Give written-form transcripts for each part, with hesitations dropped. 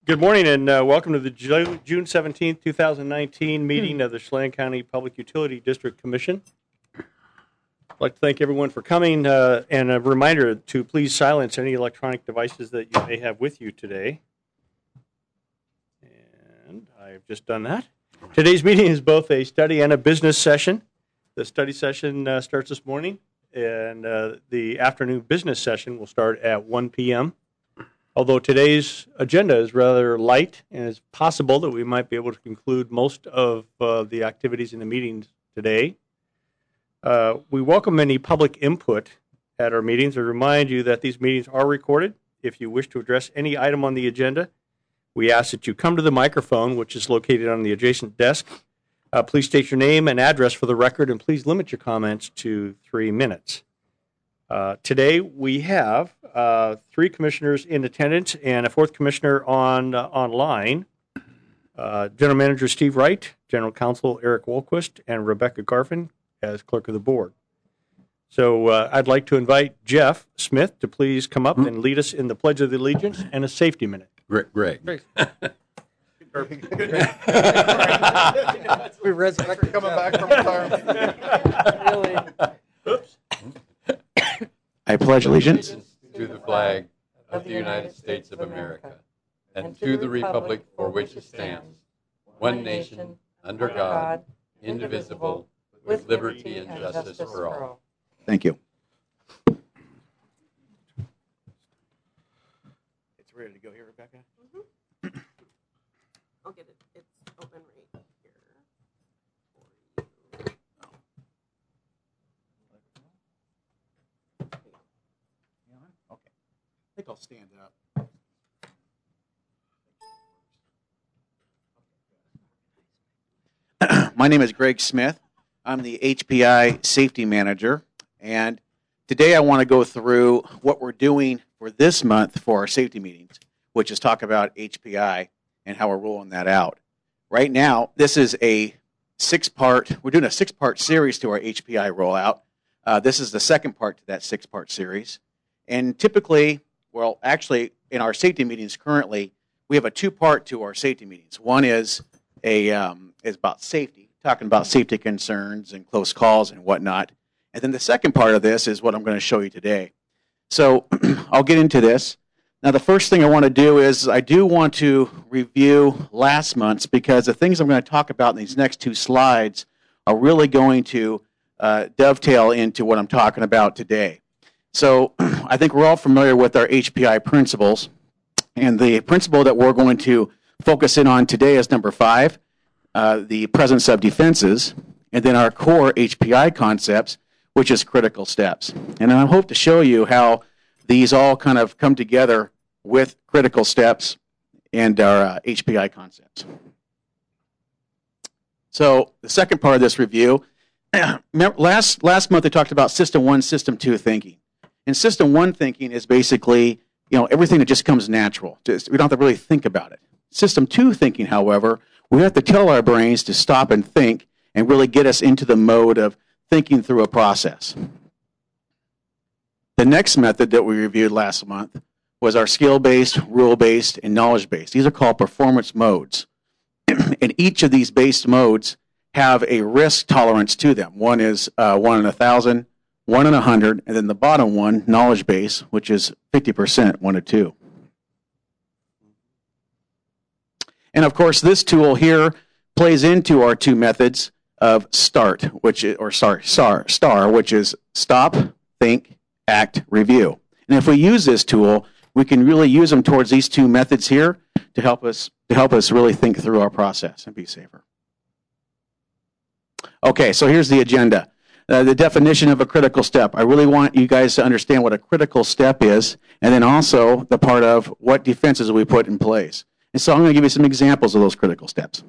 Good morning and welcome to the June 17th, 2019 meeting of the Chelan County Public Utility District Commission. I'd like to thank everyone for coming and a reminder to please silence any electronic devices that you may have with you today. And I've just done that. Today's meeting is both a study and a business session. The study session starts this morning and the afternoon business session will start at 1 p.m. Although today's agenda is rather light, and it's possible that we might be able to conclude most of the activities in the meetings today. We welcome any public input at our meetings and remind you that these meetings are recorded. If you wish to address any item on the agenda, we ask that you come to the microphone, which is located on the adjacent desk. Please state your name and address for the record, and please limit your comments to 3 minutes. Today we have 3 commissioners in attendance and a 4th commissioner online. General Manager Steve Wright, General Counsel Eric Wolquist, and Rebecca Garfin as Clerk of the Board. So I'd like to invite Jeff Smith to please come up and lead us in the Pledge of Allegiance and a safety minute. Greg. We resurrected coming back from retirement. Really? Oops. I pledge allegiance to the flag of the United States of America and to the republic for which it stands, one nation, under God, indivisible, with liberty and justice for all. Thank you. It's ready to go here, Rebecca? Mm-hmm. I'll get it. It's open right here. I think I'll stand up. My name is Greg Smith. I'm the HPI Safety Manager, and today I want to go through what we're doing for this month for our safety meetings, which is talk about HPI and how we're rolling that out. Right now, this is a 6-part, we're doing a 6-part series to our HPI rollout. This is the second part to that 6-part series, and typically, well, actually, in our safety meetings currently, we have a 2-part to our safety meetings. One is about safety, talking about safety concerns and close calls and whatnot. And then the second part of this is what I'm going to show you today. So I'll get into this. Now, the first thing I want to do is I do want to review last month's, because the things I'm going to talk about in these next 2 slides are really going to dovetail into what I'm talking about today. So I think we're all familiar with our HPI principles, and the principle that we're going to focus in on today is number 5, the presence of defenses, and then our core HPI concepts, which is critical steps. And I hope to show you how these all kind of come together with critical steps and our HPI concepts. So the second part of this review, last month I talked about System 1, System 2 thinking. And System 1 thinking is basically, everything that just comes natural. We don't have to really think about it. System 2 thinking, however, we have to tell our brains to stop and think and really get us into the mode of thinking through a process. The next method that we reviewed last month was our skill-based, rule-based, and knowledge-based. These are called performance modes. And each of these based modes have a risk tolerance to them. One is 1 in 1,000, 1 in 100, and then the bottom one, knowledge base, which is 50%, 1 to 2. And of course, this tool here plays into our 2 methods of STAR, which is stop, think, act, review. And if we use this tool, we can really use them towards these 2 methods here to help us really think through our process and be safer. Okay, so here's the agenda. The definition of a critical step. I really want you guys to understand what a critical step is, and then also the part of what defenses we put in place. And so I'm going to give you some examples of those critical steps.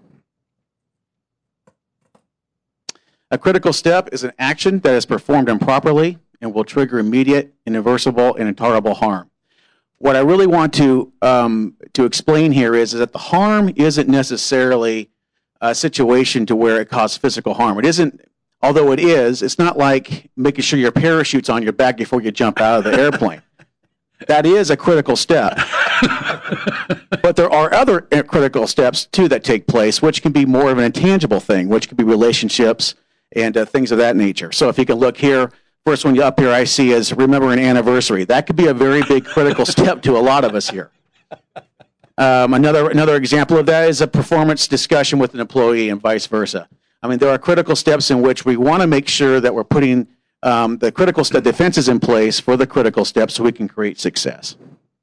A critical step is an action that is performed improperly and will trigger immediate, irreversible, and intolerable harm. What I really want to explain here is that the harm isn't necessarily a situation to where it causes physical harm. It isn't. Although it is, it's not like making sure your parachute's on your back before you jump out of the airplane. That is a critical step. But But there are other critical steps, too, that take place, which can be more of an intangible thing, which can be relationships and things of that nature. So if you can look here, first one up here I see is remember an anniversary. That could be a very big critical step to a lot of us here. Another example of that is a performance discussion with an employee and vice versa. I mean, there are critical steps in which we want to make sure that we're putting the critical defenses in place for the critical steps so we can create success.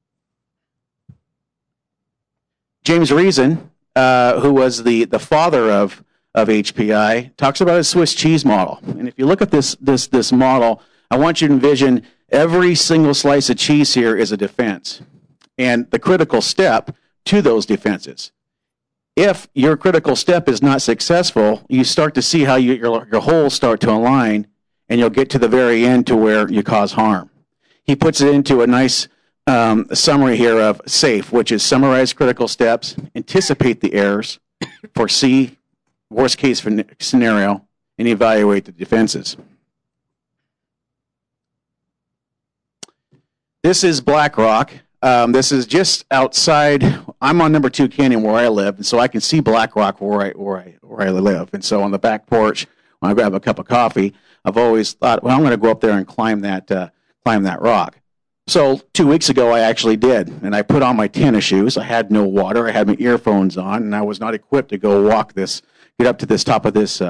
James Reason, who was the father of HPI, talks about a Swiss cheese model. And if you look at this model, I want you to envision every single slice of cheese here is a defense and the critical step to those defenses. If your critical step is not successful, you start to see how your holes start to align, and you'll get to the very end to where you cause harm. He puts it into a nice summary here of SAFE, which is summarize critical steps, anticipate the errors, foresee worst case scenario, and evaluate the defenses. This is Black Rock. This is just outside. I'm on number 2 Canyon where I live, and so I can see Black Rock where I live. And so on the back porch, when I grab a cup of coffee, I've always thought, well, I'm going to go up there and climb that rock. So 2 weeks ago, I actually did, and I put on my tennis shoes. I had no water. I had my earphones on, and I was not equipped to go get up to this top of this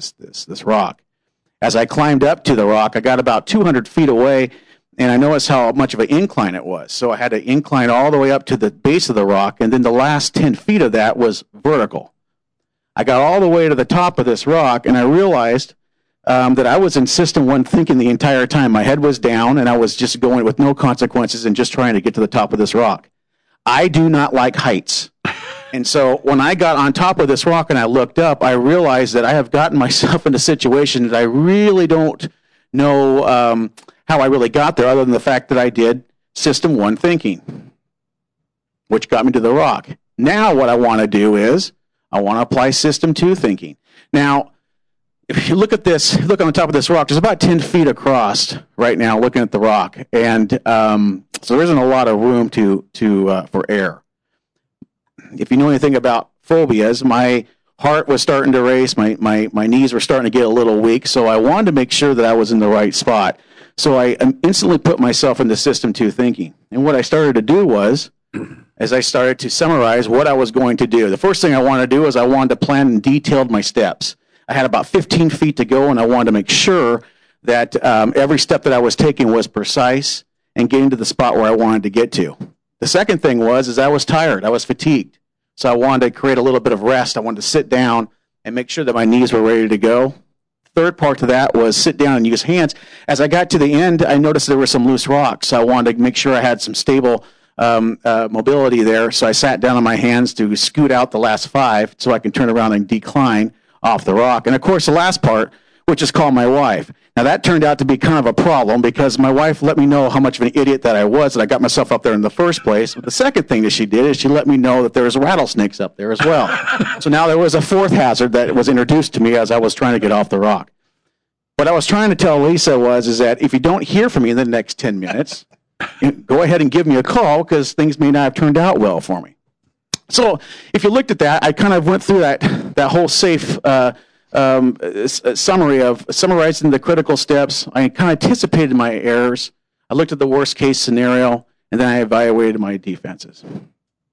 rock. As I climbed up to the rock, I got about 200 feet away, and I noticed how much of an incline it was. So I had to incline all the way up to the base of the rock, and then the last 10 feet of that was vertical. I got all the way to the top of this rock, and I realized that I was in System 1 thinking the entire time. My head was down, and I was just going with no consequences and just trying to get to the top of this rock. I do not like heights. And so when I got on top of this rock and I looked up, I realized that I have gotten myself in a situation that I really don't know how I really got there, other than the fact that I did System 1 thinking, which got me to the rock. Now what I want to do is I want to apply System 2 thinking. Now, if you look at this, look on the top of this rock, there's about 10 feet across right now looking at the rock. And so there isn't a lot of room for air. If you know anything about phobias, my heart was starting to race, my knees were starting to get a little weak, so I wanted to make sure that I was in the right spot. So I instantly put myself into System 2 thinking. And what I started to do was, as I started to summarize what I was going to do, the first thing I wanted to do is I wanted to plan and detailed my steps. I had about 15 feet to go, and I wanted to make sure that every step that I was taking was precise and getting to the spot where I wanted to get to. The second thing was I was tired. I was fatigued. So I wanted to create a little bit of rest. I wanted to sit down and make sure that my knees were ready to go. Third part to that was sit down and use hands. As I got to the end, I noticed there were some loose rocks. So I wanted to make sure I had some stable mobility there. So I sat down on my hands to scoot out the last 5 so I can turn around and decline off the rock. And of course, the last part, which is call my wife. Now that turned out to be kind of a problem because my wife let me know how much of an idiot that I was, that I got myself up there in the first place. But the second thing that she did is she let me know that there was rattlesnakes up there as well. So now there was a fourth hazard that was introduced to me as I was trying to get off the rock. What I was trying to tell Lisa is that if you don't hear from me in the next 10 minutes, go ahead and give me a call because things may not have turned out well for me. So if you looked at that, I kind of went through that whole SAFE summary of summarizing the critical steps. I kind of anticipated my errors. I looked at the worst case scenario, and then I evaluated my defenses. I'm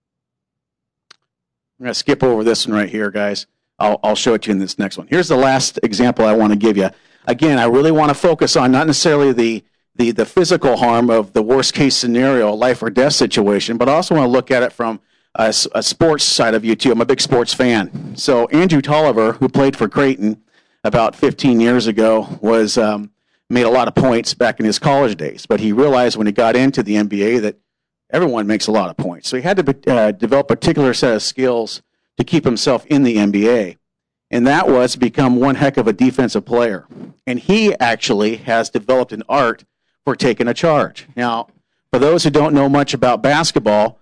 going to skip over this one right here, guys. I'll show it to you in this next one. Here's the last example I want to give you. Again, I really want to focus on not necessarily the physical harm of the worst case scenario, life or death situation, but I also want to look at it from a sports side of you too. I'm a big sports fan. So Andrew Tolliver, who played for Creighton about 15 years ago, was made a lot of points back in his college days. But he realized when he got into the NBA that everyone makes a lot of points. So he had to develop a particular set of skills to keep himself in the NBA. And that was to become one heck of a defensive player. And he actually has developed an art for taking a charge. Now, for those who don't know much about basketball,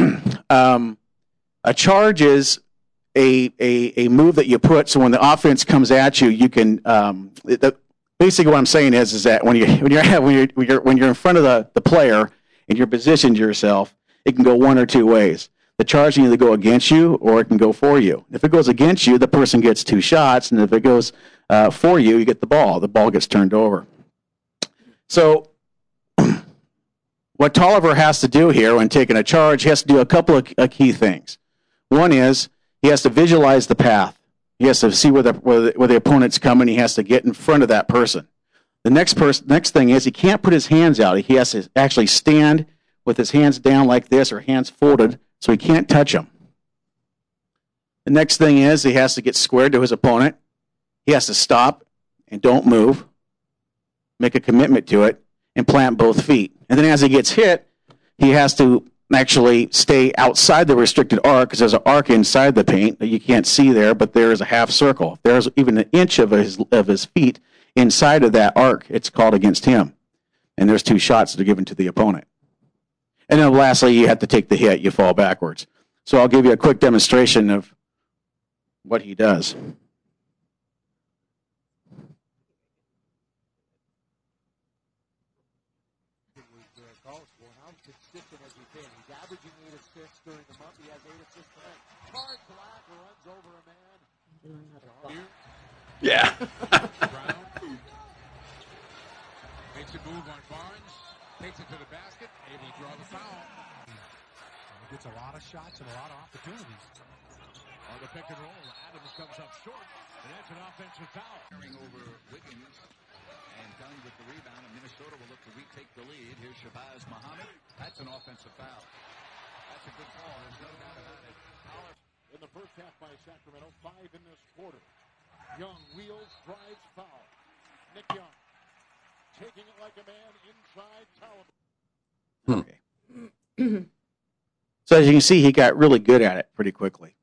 a charge is a move that you put so when the offense comes at you, you can. Basically, what I'm saying is that when you're in front of the player and you're positioned yourself, it can go one or two ways. the charge can either go against you or it can go for you. If it goes against you, the person gets 2 shots, and if it goes for you, you get the ball. The ball gets turned over. So what Tolliver has to do here when taking a charge, he has to do a couple of key things. One is he has to visualize the path. He has to see where the opponent's coming. He has to get in front of that person. The next thing is he can't put his hands out. He has to actually stand with his hands down like this or hands folded so he can't touch him. The next thing is he has to get squared to his opponent. He has to stop and don't move, make a commitment to it, and plant both feet. And then as he gets hit, he has to actually stay outside the restricted arc because there's an arc inside the paint that you can't see there, but there is a half circle. If there's even an inch of his feet inside of that arc, it's called against him. And there's 2 shots that are given to the opponent. And then lastly, you have to take the hit. You fall backwards. So I'll give you a quick demonstration of what he does. Yeah. Makes a move on Barnes, takes it to the basket, able to draw the foul. He gets a lot of shots and a lot of opportunities. On the pick and roll, Adams comes up short, and that's an offensive foul. Over Wiggins and Dunn with the rebound, and Minnesota will look to retake the lead. Here's Shabazz Muhammad. That's an offensive foul. That's a good call. There's no doubt about it. In the first half by Sacramento, 5 in this quarter. Young wheels, drives, foul. Nick Young taking it like a man inside Taliban. Okay. So as you can see, he got really good at it pretty quickly.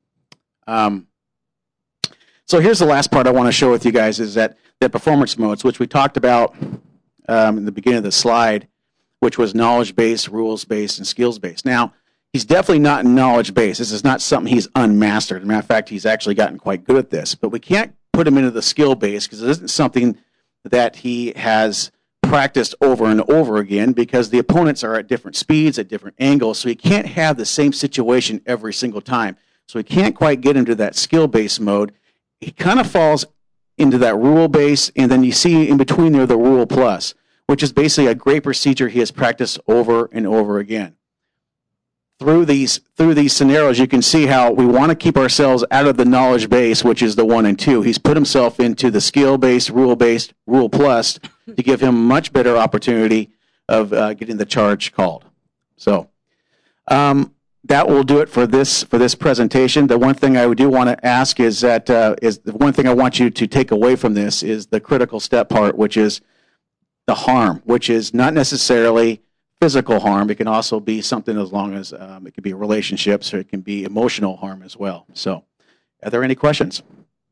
So here's the last part I want to show with you guys is that the performance modes, which we talked about in the beginning of the slide, which was knowledge-based, rules-based, and skills-based. Now, he's definitely not knowledge-based. This is not something he's unmastered. As a matter of fact, he's actually gotten quite good at this. But we can't put him into the skill-based because it isn't something that he has practiced over and over again because the opponents are at different speeds, at different angles, so he can't have the same situation every single time. So he can't quite get into that skill-based mode. He kind of falls into that rule-based, and then you see in between there the rule plus, which is basically a great procedure he has practiced over and over again. Through these scenarios, you can see how we want to keep ourselves out of the knowledge base, which is the 1 and 2. He's put himself into the skill-based, rule-based, rule plus to give him much better opportunity of getting the charge called. So that will do it for this presentation. The one thing I do want to ask is that is the one thing I want you to take away from this is the critical step part, which is the harm, which is not necessarily physical harm. It can also be something as long as it could be relationships or it can be emotional harm as well. So are there any questions?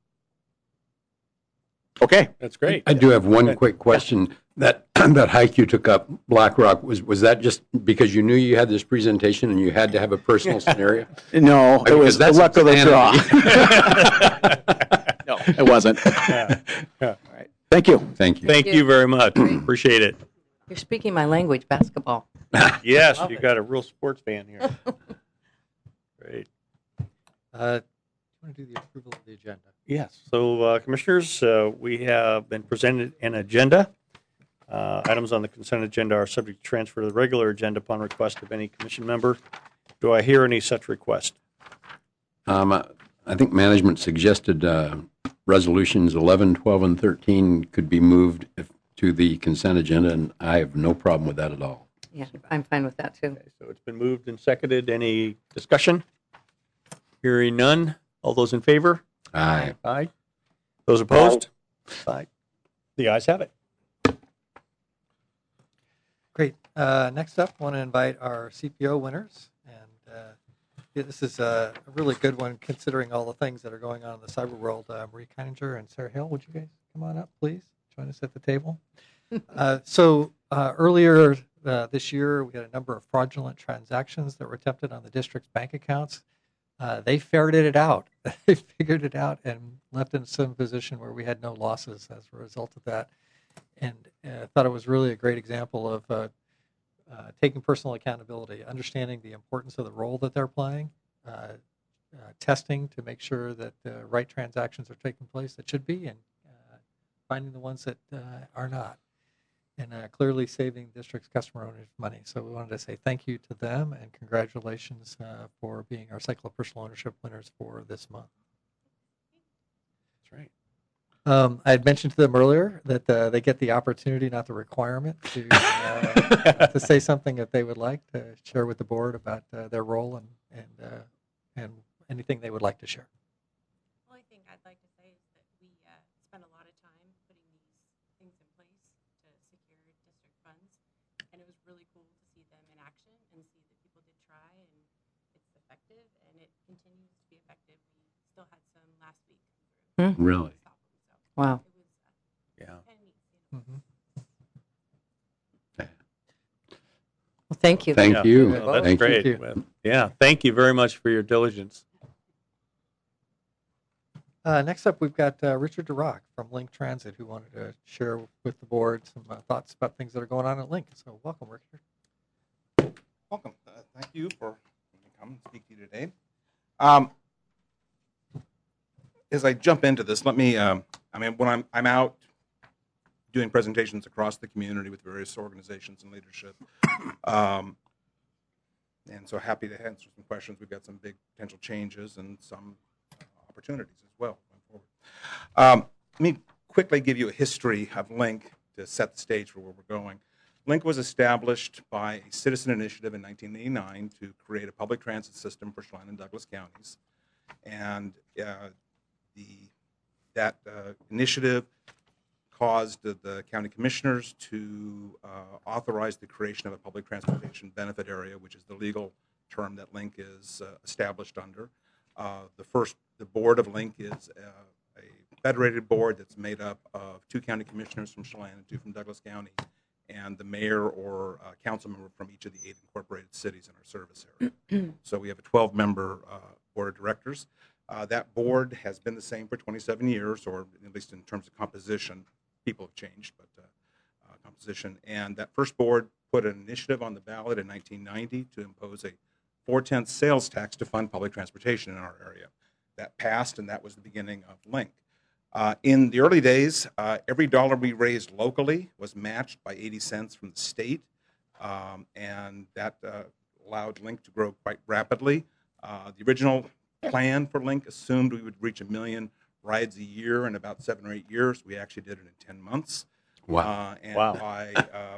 Okay. That's great. I do have one quick question. That hike you took up Black Rock, was that just because you knew you had this presentation and you had to have a personal scenario? No, it was the luck of the draw. No, it wasn't. Yeah. All right. Thank you. Thank you. Thank you very much. Appreciate it. You're speaking my language, basketball. Yes, Love you it. got a real sports fan here. Great. Do you want to do the approval of the agenda? Yes. So, Commissioners, we have been presented an agenda. Items on the consent agenda are subject to transfer to the regular agenda upon request of any commission member. Do I hear any such request? I think management suggested resolutions 11, 12, and 13 could be moved to the consent agenda, and I have no problem with that at all. Yeah, I'm fine with that too. Okay, so it's been moved and seconded. Any discussion? Hearing none. All those in favor? Aye. Aye. Those opposed? Aye. The ayes have it. Great. Next up, I want to invite our CPO winners. And this is a really good one considering all the things that are going on in the cyber world. Marie Keininger and Sarah Hill, would you guys come on up, please? Join us at the table. Earlier this year, we had a number of fraudulent transactions that were attempted on the district's bank accounts. They ferreted it out. They figured it out and left in some position where we had no losses as a result of that. And I thought it was really a great example of taking personal accountability, understanding the importance of the role that they're playing, testing to make sure that the right transactions are taking place that should be, and finding the ones that are not, and clearly saving district's customer owners money. So we wanted to say thank you to them and congratulations for being our cycle of personal ownership winners for this month. That's right. I had mentioned to them earlier that they get the opportunity, not the requirement, to say something that they would like to share with the board about their role and anything they would like to share. The only thing I'd like to say is that we spent a lot of time putting these things in place to secure district funds, and it was really cool to see them in action and see that people did try, and it's effective, and it continues to be effective. We still had some last week come through. Really? Stop them, so Wow. it was Yeah. kind of neat. You know? Well, thank you. Thank you. Well, that's Thank you. great. you. Well, yeah, thank you very much for your diligence. Next up, we've got Richard DeRock from Link Transit, who wanted to share with the board some thoughts about things that are going on at Link. So welcome, Richard. Welcome. Thank you for letting me come and speak to you today. As I jump into this, let me, when I'm out doing presentations across the community with various organizations and leadership, and so happy to answer some questions. We've got some big potential changes and some opportunities as well going forward. Let me quickly give you a history of Link to set the stage for where we're going. Link was established by a citizen initiative in 1989 to create a public transit system for Chelan and Douglas counties. And that initiative caused the county commissioners to authorize the creation of a public transportation benefit area, which is the legal term that Link is established under. The board of Link is a federated board that's made up of 2 county commissioners from Chelan and 2 from Douglas County, and the mayor or council member from each of the 8 incorporated cities in our service area. So we have a 12-member board of directors. That board has been the same for 27 years, or at least in terms of composition. People have changed, but composition. And that first board put an initiative on the ballot in 1990 to impose a 4/10 sales tax to fund public transportation in our area. That passed, and that was the beginning of Link. In the early days, every dollar we raised locally was matched by 80 cents from the state, and that allowed Link to grow quite rapidly. The original plan for Link assumed we would reach 1 million rides a year in about 7 or 8 years. We actually did it in 10 months. Wow. And Wow. by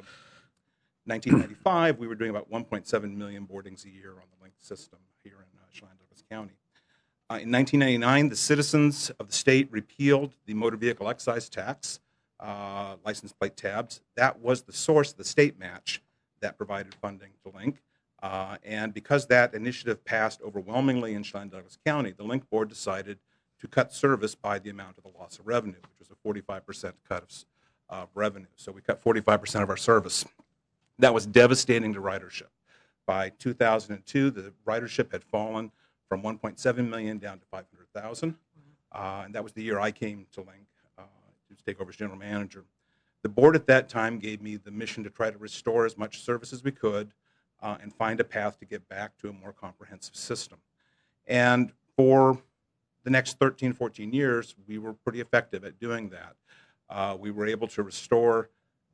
1995, we were doing about 1.7 million boardings a year on the Link system here in Chelan Douglas County. In 1999, the citizens of the state repealed the motor vehicle excise tax, license plate tabs. That was the source of the state match that provided funding to Link. And because that initiative passed overwhelmingly in Chelan Douglas County, the Link board decided to cut service by the amount of the loss of revenue, which was a 45% cut of revenue. So we cut 45% of our service. That was devastating to ridership. By 2002, the ridership had fallen from 1.7 million down to 500,000. And that was the year I came to Link to take over as general manager. The board at that time gave me the mission to try to restore as much service as we could and find a path to get back to a more comprehensive system. And for the next 13, 14 years, we were pretty effective at doing that. We were able to restore,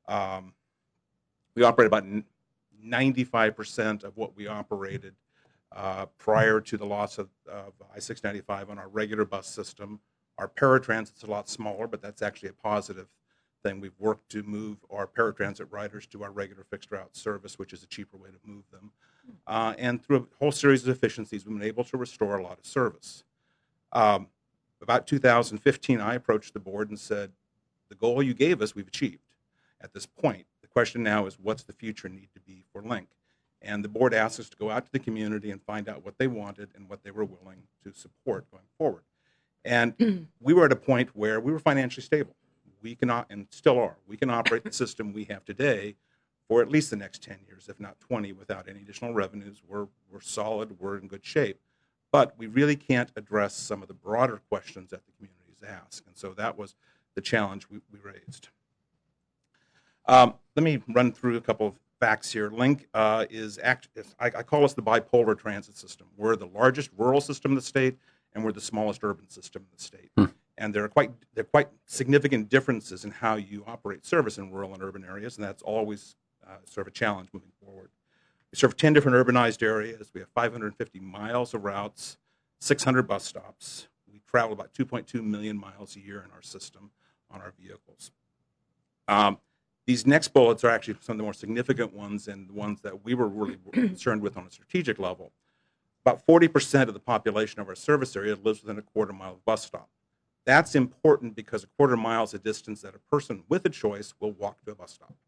we operated about 95% of what we operated prior to the loss of I-695 on our regular bus system. Our paratransit's a lot smaller, but that's actually a positive thing. We've worked to move our paratransit riders to our regular fixed route service, which is a cheaper way to move them. And through a whole series of efficiencies, we've been able to restore a lot of service. About 2015, I approached the board and said, the goal you gave us, we've achieved at this point. The question now is, what's the future need to be for Link? And the board asked us to go out to the community and find out what they wanted and what they were willing to support going forward. And we were at a point where we were financially stable. We cannot, and still are, we can operate the system we have today for at least the next 10 years, if not 20, without any additional revenues. We're solid, we're in good shape. But we really can't address some of the broader questions that the communities ask. And so that was the challenge we raised. Let me run through a couple of facts here. Link is I call us the bipolar transit system. We're the largest rural system in the state, and we're the smallest urban system in the state. And there are quite significant differences in how you operate service in rural and urban areas, and that's always sort of a challenge moving forward. We serve 10 different urbanized areas. We have 550 miles of routes, 600 bus stops. We travel about 2.2 million miles a year in our system on our vehicles. These next bullets are actually some of the more significant ones and the ones that we were really concerned with on a strategic level. About 40% of the population of our service area lives within a quarter-mile bus stop. That's important because a quarter mile is a distance that a person with a choice will walk to a bus stop.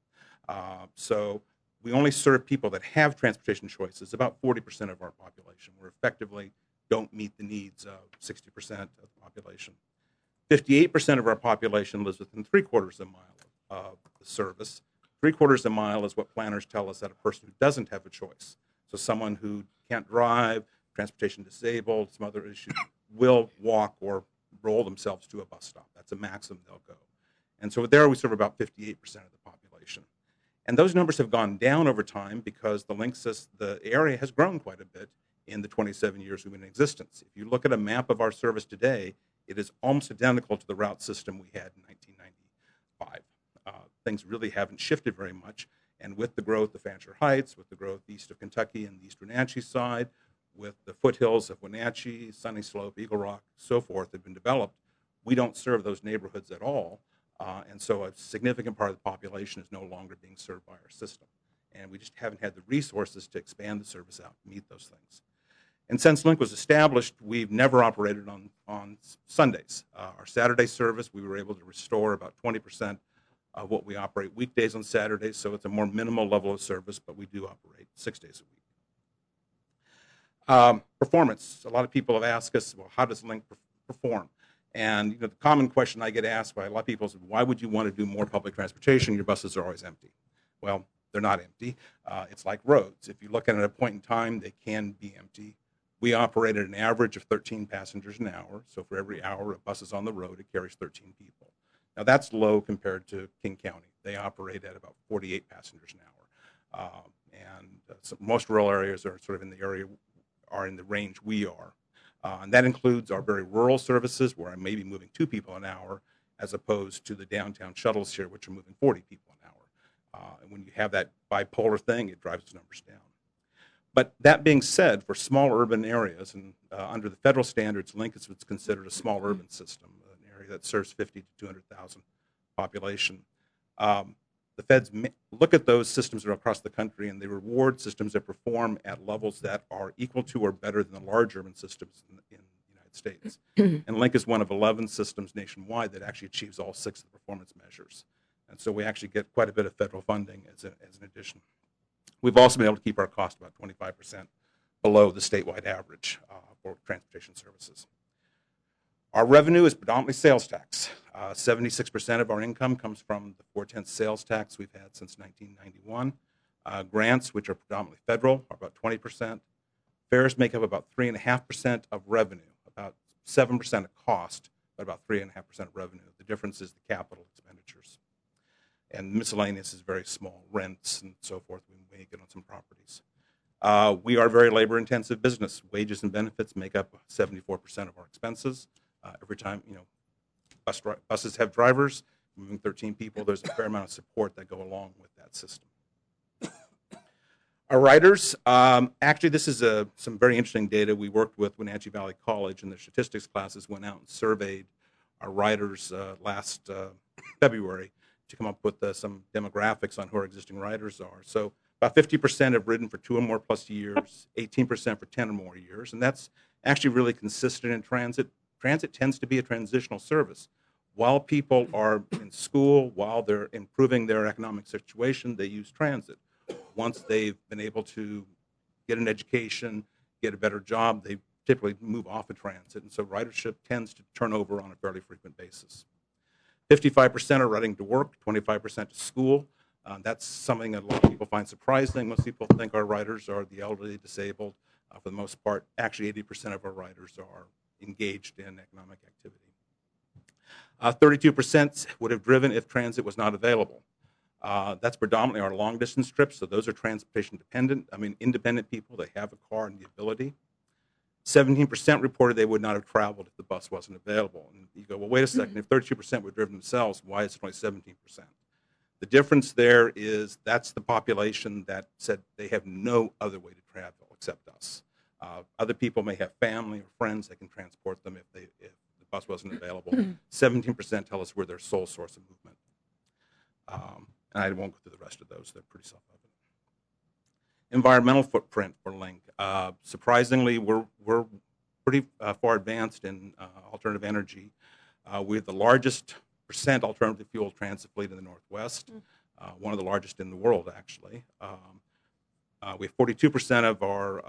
So we only serve people that have transportation choices, about 40% of our population. We effectively don't meet the needs of 60% of the population. 58% of our population lives within 3/4 of a mile of the service. 3/4 of a mile is what planners tell us that a person who doesn't have a choice, so someone who can't drive, transportation disabled, some other issues, will walk or roll themselves to a bus stop. That's a maximum they'll go. And so there we serve about 58% of the population. And those numbers have gone down over time because the area has grown quite a bit in the 27 years we've been in existence. If you look at a map of our service today, it is almost identical to the route system we had in 1995. Things really haven't shifted very much. And with the growth of Fancher Heights, with the growth east of Kentucky and the East Wenatchee side, with the foothills of Wenatchee, Sunny Slope, Eagle Rock, so forth have been developed, we don't serve those neighborhoods at all. And so a significant part of the population is no longer being served by our system. And we just haven't had the resources to expand the service out to meet those things. And since Link was established, we've never operated on Sundays. Our Saturday service, we were able to restore about 20% of what we operate weekdays on Saturdays, so it's a more minimal level of service, but we do operate 6 days a week. Performance. A lot of people have asked us, well, how does Link perform? And the common question I get asked by a lot of people is, why would you want to do more public transportation? Your buses are always empty. Well, they're not empty. It's like roads. If you look at it at a point in time, they can be empty. We operate at an average of 13 passengers an hour, so for every hour a bus is on the road, it carries 13 people. Now, that's low compared to King County. They operate at about 48 passengers an hour. So most rural areas are sort of in the range we are. And that includes our very rural services, where I may be moving 2 people an hour, as opposed to the downtown shuttles here, which are moving 40 people an hour. And when you have that bipolar thing, it drives the numbers down. But that being said, for small urban areas, and under the federal standards, Link is what's considered a small urban system, an area that serves 50 to 200,000 population. The feds look at those systems that are across the country, and they reward systems that perform at levels that are equal to or better than the large urban systems in the United States. And Link is one of 11 systems nationwide that actually achieves all 6 of the performance measures. And so we actually get quite a bit of federal funding as an addition. We've also been able to keep our cost about 25% below the statewide average for transportation services. Our revenue is predominantly sales tax. 76% of our income comes from the 4/10 sales tax we've had since 1991. Grants, which are predominantly federal, are about 20%. Fares make up about 3.5% of revenue, about 7% of cost, but about 3.5% of revenue. The difference is the capital expenditures. And miscellaneous is very small, rents and so forth. We may get on some properties. We are a very labor-intensive business. Wages and benefits make up 74% of our expenses. Every time, buses have drivers, moving 13 people, there's a fair amount of support that go along with that system. Our riders, actually this is some very interesting data. We worked with Wenatchee Valley College, and their statistics classes went out and surveyed our riders last February to come up with some demographics on who our existing riders are. So about 50% have ridden for 2 or more plus years, 18% for 10 or more years, and that's actually really consistent in transit. Transit tends to be a transitional service. While people are in school, while they're improving their economic situation, they use transit. Once they've been able to get an education, get a better job, they typically move off of transit, and so ridership tends to turn over on a fairly frequent basis. 55% are riding to work, 25% to school. That's something that a lot of people find surprising. Most people think our riders are the elderly, disabled. For the most part, actually 80% of our riders are engaged in economic activity. 32% would have driven if transit was not available. That's predominantly our long-distance trips, so those are transportation independent people. They have a car and the ability. 17% reported they would not have traveled if the bus wasn't available. And you go, well, wait a second. If 32% were driven themselves, why is it only 17%? The difference there is that's the population that said they have no other way to travel except us. Other people may have family or friends that can transport them if the bus wasn't available. 17% tell us we're their sole source of movement. And I won't go through the rest of those. They're pretty self-evident. Environmental footprint for Link. Surprisingly, we're pretty far advanced in alternative energy. We have the largest percent alternative fuel transit fleet in the Northwest, one of the largest in the world, actually. We have 42% of our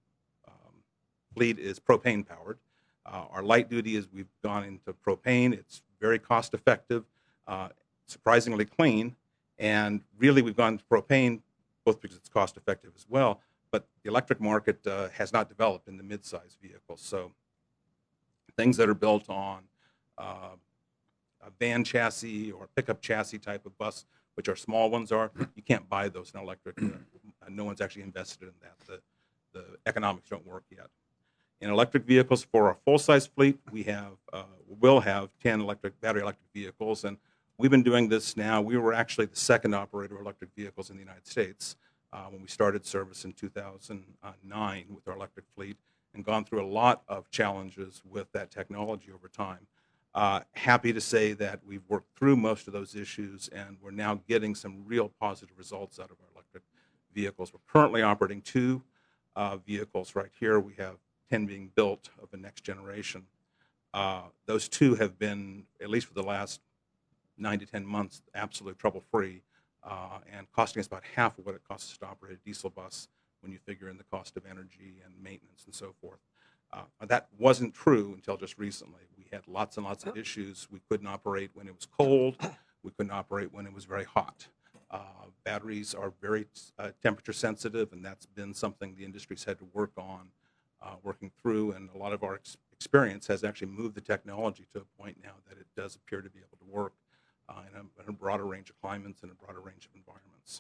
fleet is propane powered. Our light duty is we've gone into propane. It's very cost effective, surprisingly clean, and really we've gone to propane both because it's cost effective as well, but the electric market has not developed in the mid-size vehicles. So things that are built on a van chassis or a pickup chassis type of bus, which our small ones are, you can't buy those in electric. No one's actually invested in that. The economics don't work yet. In electric vehicles for our full-size fleet, we will have 10 battery electric vehicles, and we've been doing this now. We were actually the second operator of electric vehicles in the United States when we started service in 2009 with our electric fleet, and gone through a lot of challenges with that technology over time. Happy to say that we've worked through most of those issues, and we're now getting some real positive results out of our electric vehicles. We're currently operating 2 vehicles right here. We have 10 being built of the next generation. Those 2 have been, at least for the last 9 to 10 months, absolutely trouble-free, and costing us about half of what it costs us to operate a diesel bus when you figure in the cost of energy and maintenance and so forth. That wasn't true until just recently. We had lots and lots of issues. We couldn't operate when it was cold. We couldn't operate when it was very hot. Batteries are very temperature sensitive, and that's been something the industry's had to work on, working through, and a lot of our experience has actually moved the technology to a point now that it does appear to be able to work in a broader range of climates and a broader range of environments.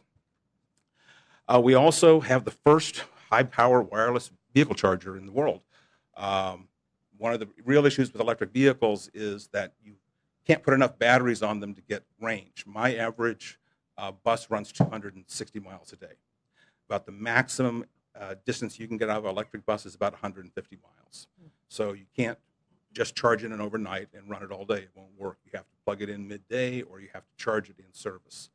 We also have the first high-power wireless vehicle charger in the world. One of the real issues with electric vehicles is that you can't put enough batteries on them to get range. My average bus runs 260 miles a day. About the maximum distance you can get out of an electric bus is about 150 miles. So you can't just charge it in overnight and run it all day. It won't work. You have to plug it in midday, or you have to charge it in service.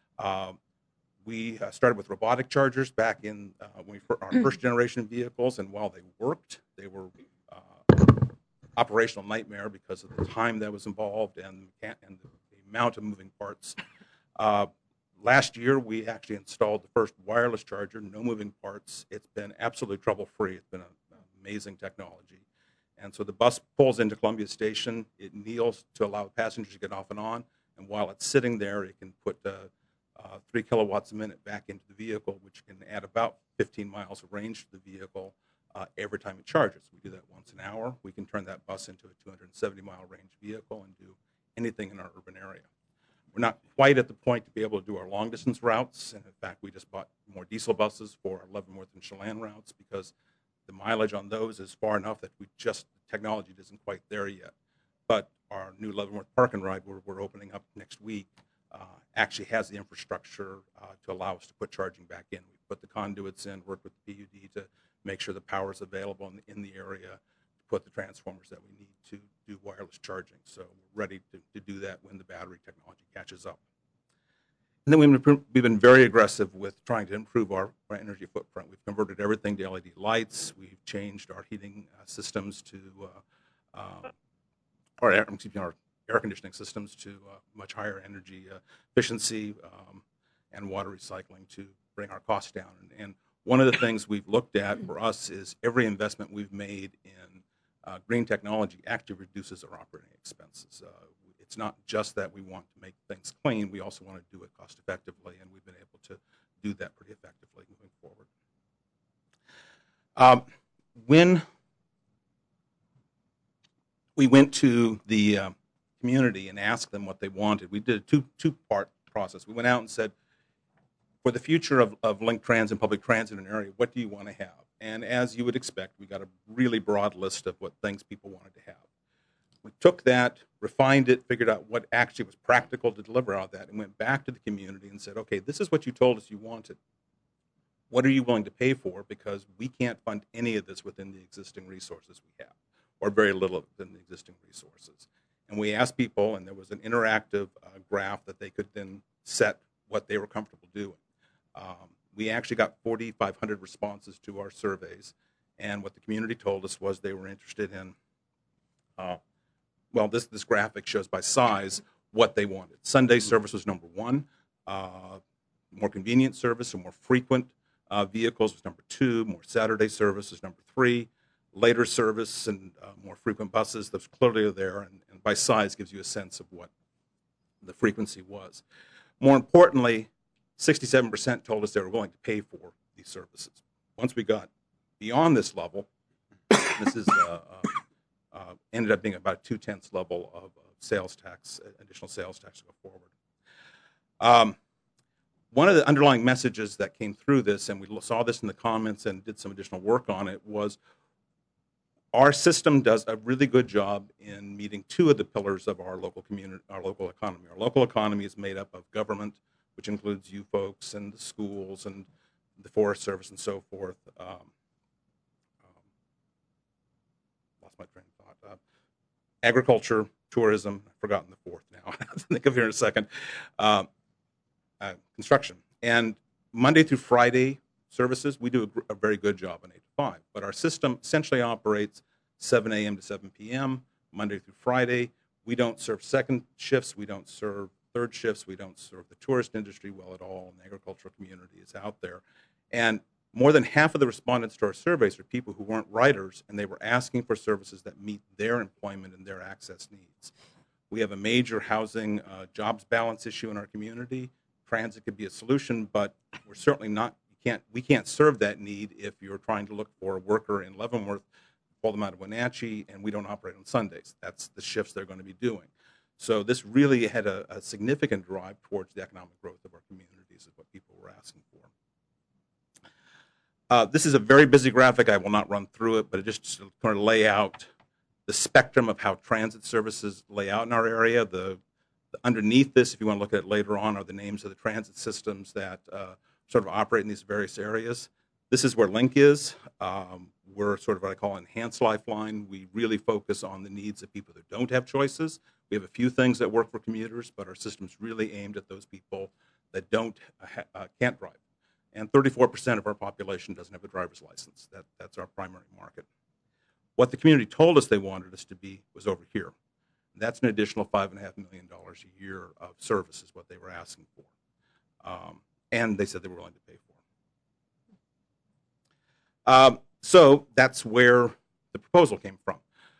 We started with robotic chargers back in our first generation vehicles, and while they worked, they were operational nightmare because of the time that was involved and the amount of moving parts. Last year, we actually installed the first wireless charger, no moving parts. It's been absolutely trouble-free. It's been an amazing technology. And so the bus pulls into Columbia Station. It kneels to allow passengers to get off and on. And while it's sitting there, it can put 3 kilowatts a minute back into the vehicle, which can add about 15 miles of range to the vehicle every time it charges. We do that once an hour. We can turn that bus into a 270-mile range vehicle and do anything in our urban area. We're not quite at the point to be able to do our long-distance routes. And in fact, we just bought more diesel buses for our Leavenworth and Chelan routes because the mileage on those is far enough that the technology isn't quite there yet. But our new Leavenworth Park and Ride, we're opening up next week, actually has the infrastructure to allow us to put charging back in. We put the conduits in, work with the PUD to make sure the power is available in the area, to put the transformers that we need to do wireless charging. So we're ready to do that when the battery technology catches up. And then we've been very aggressive with trying to improve our energy footprint. We've converted everything to LED lights. We've changed our heating systems to, our air conditioning systems to much higher energy efficiency and water recycling to bring our costs down. And one of the things we've looked at for us is every investment we've made in green technology actually reduces our operating expenses. It's not just that we want to make things clean, we also want to do it cost effectively, and we've been able to do that pretty effectively moving forward. When we went to the community and asked them what they wanted, we did a two-part process. We went out and said, for the future of Link Trans and public transit in an area, what do you want to have? And as you would expect, we got a really broad list of what things people wanted to have. We took that, refined it, figured out what actually was practical to deliver out of that, and went back to the community and said, okay, this is what you told us you wanted. What are you willing to pay for? Because we can't fund any of this within the existing resources we have, or very little within the existing resources. And we asked people, and there was an interactive graph that they could then set what they were comfortable doing. We actually got 4,500 responses to our surveys, and what the community told us was they were interested in, well, this graphic shows by size what they wanted. Sunday service was number one. More convenient service and more frequent vehicles was number two. More Saturday service was number three. Later service and more frequent buses, those clearly are there, and by size gives you a sense of what the frequency was. More importantly, 67% told us they were willing to pay for these services. Once we got beyond this level, this is ended up being about a 2/10 level of sales tax, additional sales tax to go forward. One of the underlying messages that came through this, and we saw this in the comments and did some additional work on it, was our system does a really good job in meeting two of the pillars of our local community, our local economy. Our local economy is made up of government, which includes you folks and the schools and the Forest Service and so forth. Lost my train of thought. Agriculture, tourism, I've forgotten the fourth now. I have to think of here in a second. Construction. And Monday through Friday services, we do a very good job on 8 to 5. But our system essentially operates 7 a.m. to 7 p.m., Monday through Friday. We don't serve second shifts. We don't serve third shifts. We don't serve the tourist industry well at all, and the agricultural community is out there. And more than half of the respondents to our surveys are people who weren't writers, and they were asking for services that meet their employment and their access needs. We have a major housing jobs balance issue in our community. Transit could be a solution, but we're certainly not, we can't serve that need if you're trying to look for a worker in Leavenworth, pull them out of Wenatchee, and we don't operate on Sundays. That's the shifts they're going to be doing. So this really had a significant drive towards the economic growth of our communities, is what people were asking for. This is a very busy graphic. I will not run through it, but it just kind of lay out the spectrum of how transit services lay out in our area. Underneath this, if you want to look at it later on, are the names of the transit systems that sort of operate in these various areas. This is where Link is. We're sort of what I call enhanced lifeline. We really focus on the needs of people that don't have choices. We have a few things that work for commuters, but our system's really aimed at those people that can't drive. And 34% of our population doesn't have a driver's license. That's our primary market. What the community told us they wanted us to be was over here. That's an additional $5.5 million a year of service is what they were asking for. And they said they were willing to pay for. So that's where the proposal came from.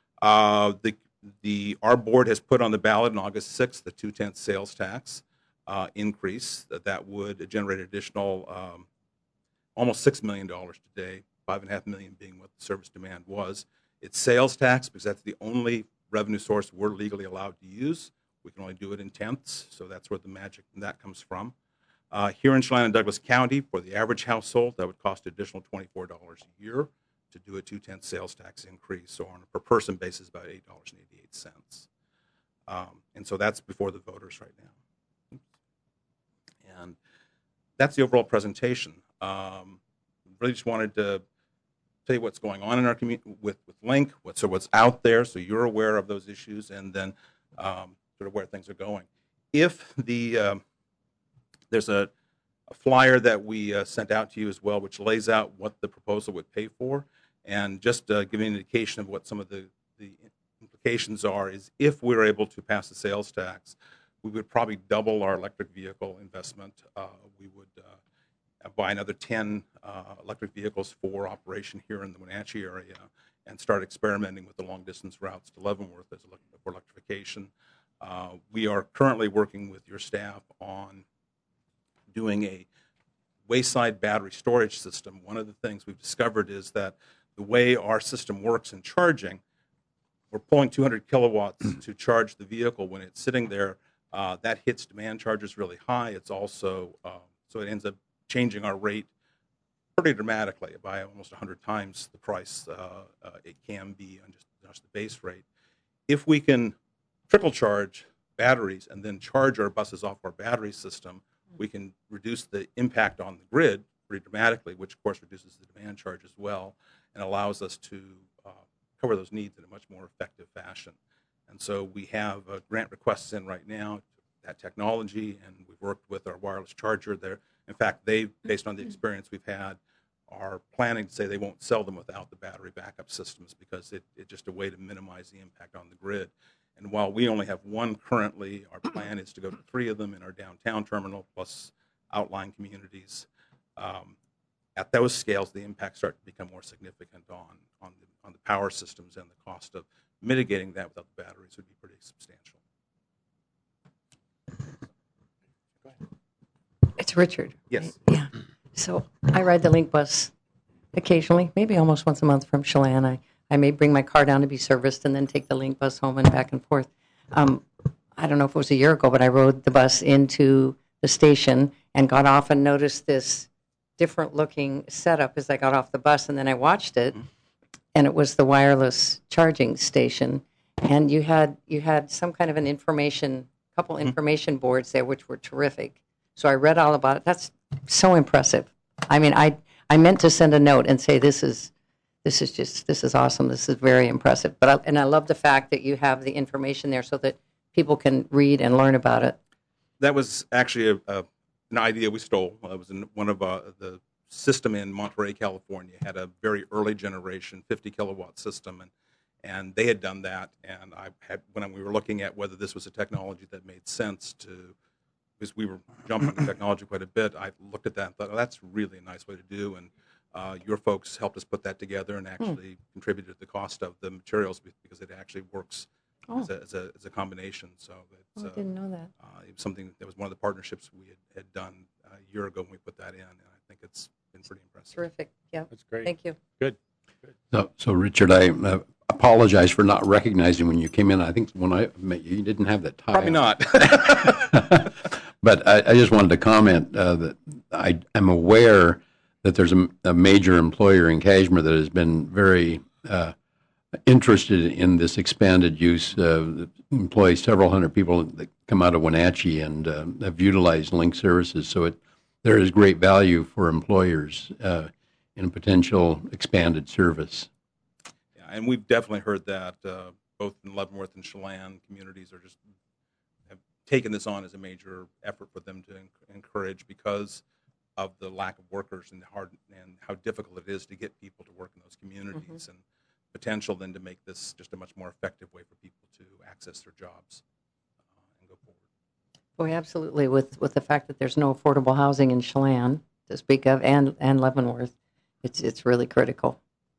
Our board has put on the ballot on August 6th the 2/10 sales tax increase that would generate additional almost $6 million today, $5.5 million being what the service demand was. It's sales tax because that's the only revenue source we're legally allowed to use. We can only do it in tenths, so that's where the magic in that comes from. Here in Chelan and Douglas County, for the average household, that would cost an additional $24 a year to do a 2/10 sales tax increase, so on a per person basis, about $8.88. And so that's before the voters right now. And that's the overall presentation. Really just wanted to tell you what's going on in our community with Link, what's out there, so you're aware of those issues, and then sort of where things are going. If there's a flyer that we sent out to you as well, which lays out what the proposal would pay for, and just giving an indication of what some of the implications are is if we were able to pass the sales tax, we would probably double our electric vehicle investment. We would buy another 10 electric vehicles for operation here in the Wenatchee area and start experimenting with the long-distance routes to Leavenworth for electrification. We are currently working with your staff on doing a wayside battery storage system. One of the things we've discovered is that the way our system works in charging, we're pulling 200 kilowatts to charge the vehicle when it's sitting there. That hits demand charges really high. It's also, so it ends up changing our rate pretty dramatically by almost 100 times the price it can be on just the base rate. If we can trickle charge batteries and then charge our buses off our battery system, we can reduce the impact on the grid pretty dramatically, which of course reduces the demand charge as well and allows us to cover those needs in a much more effective fashion. And so we have grant requests in right now, that technology, and we've worked with our wireless charger there. In fact, they, based on the experience we've had, are planning to say they won't sell them without the battery backup systems because it's just a way to minimize the impact on the grid. And while we only have one currently, our plan is to go to 3 of them in our downtown terminal plus outlying communities. At those scales, the impacts start to become more significant on the power systems, and the cost of mitigating that without the batteries would be pretty substantial. It's Richard. Yes. Yeah. So I ride the Link bus occasionally, maybe almost once a month from Chelan. I may bring my car down to be serviced and then take the Link bus home and back and forth. I don't know if it was a year ago, but I rode the bus into the station and got off and noticed this different looking setup as I got off the bus, and then I watched it, and it was the wireless charging station, and you had some kind of an couple information boards there, which were terrific. So I read all about it. That's so impressive. I mean, I meant to send a note and say this is awesome. This is very impressive. But I love the fact that you have the information there so that people can read and learn about it. That was actually an idea we stole. It was in one of the system in Monterey, California, had a very early generation 50 kilowatt system, and they had done that. And when we were looking at whether this was a technology that made sense because we were jumping on technology quite a bit, I looked at that and thought, oh, that's really a nice way to do. And your folks helped us put that together and actually contributed to the cost of the materials because it actually works as a combination. So I didn't know that. It was something that was one of the partnerships we had done a year ago when we put that in, and I think it's been pretty impressive. Terrific. Yeah. That's great. Thank you. Good. So Richard, I apologize for not recognizing when you came in. I think when I met you, you didn't have that tie. Probably not. But I just wanted to comment that I am aware that there's a major employer in Kashmir that has been very interested in this expanded use. Employs several hundred people that come out of Wenatchee and have utilized Link services. So there is great value for employers in a potential expanded service. Yeah, and we've definitely heard that both in Leavenworth and Chelan communities have taken this on as a major effort for them to encourage because of the lack of workers and how difficult it is to get people to work in those communities, and potential then to make this just a much more effective way for people to access their jobs and go forward. Boy, absolutely. With the fact that there's no affordable housing in Chelan to speak of, and Leavenworth, it's really critical.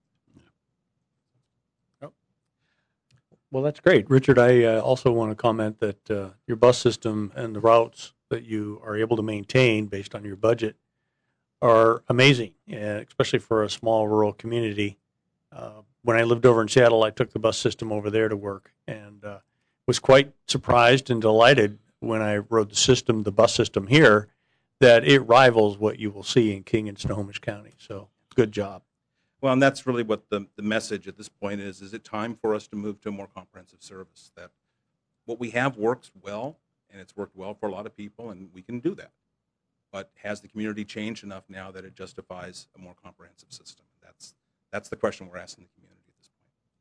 Well, that's great. Richard, I also want to comment that your bus system and the routes that you are able to maintain based on your budget are amazing, especially for a small rural community. When I lived over in Seattle, I took the bus system over there to work and was quite surprised and delighted when I rode the bus system here, that it rivals what you will see in King and Snohomish County. So good job. Well, and that's really what the message at this point is. Is it time for us to move to a more comprehensive service? That what we have works well, and it's worked well for a lot of people, and we can do that. But has the community changed enough now that it justifies a more comprehensive system? That's the question we're asking the community at this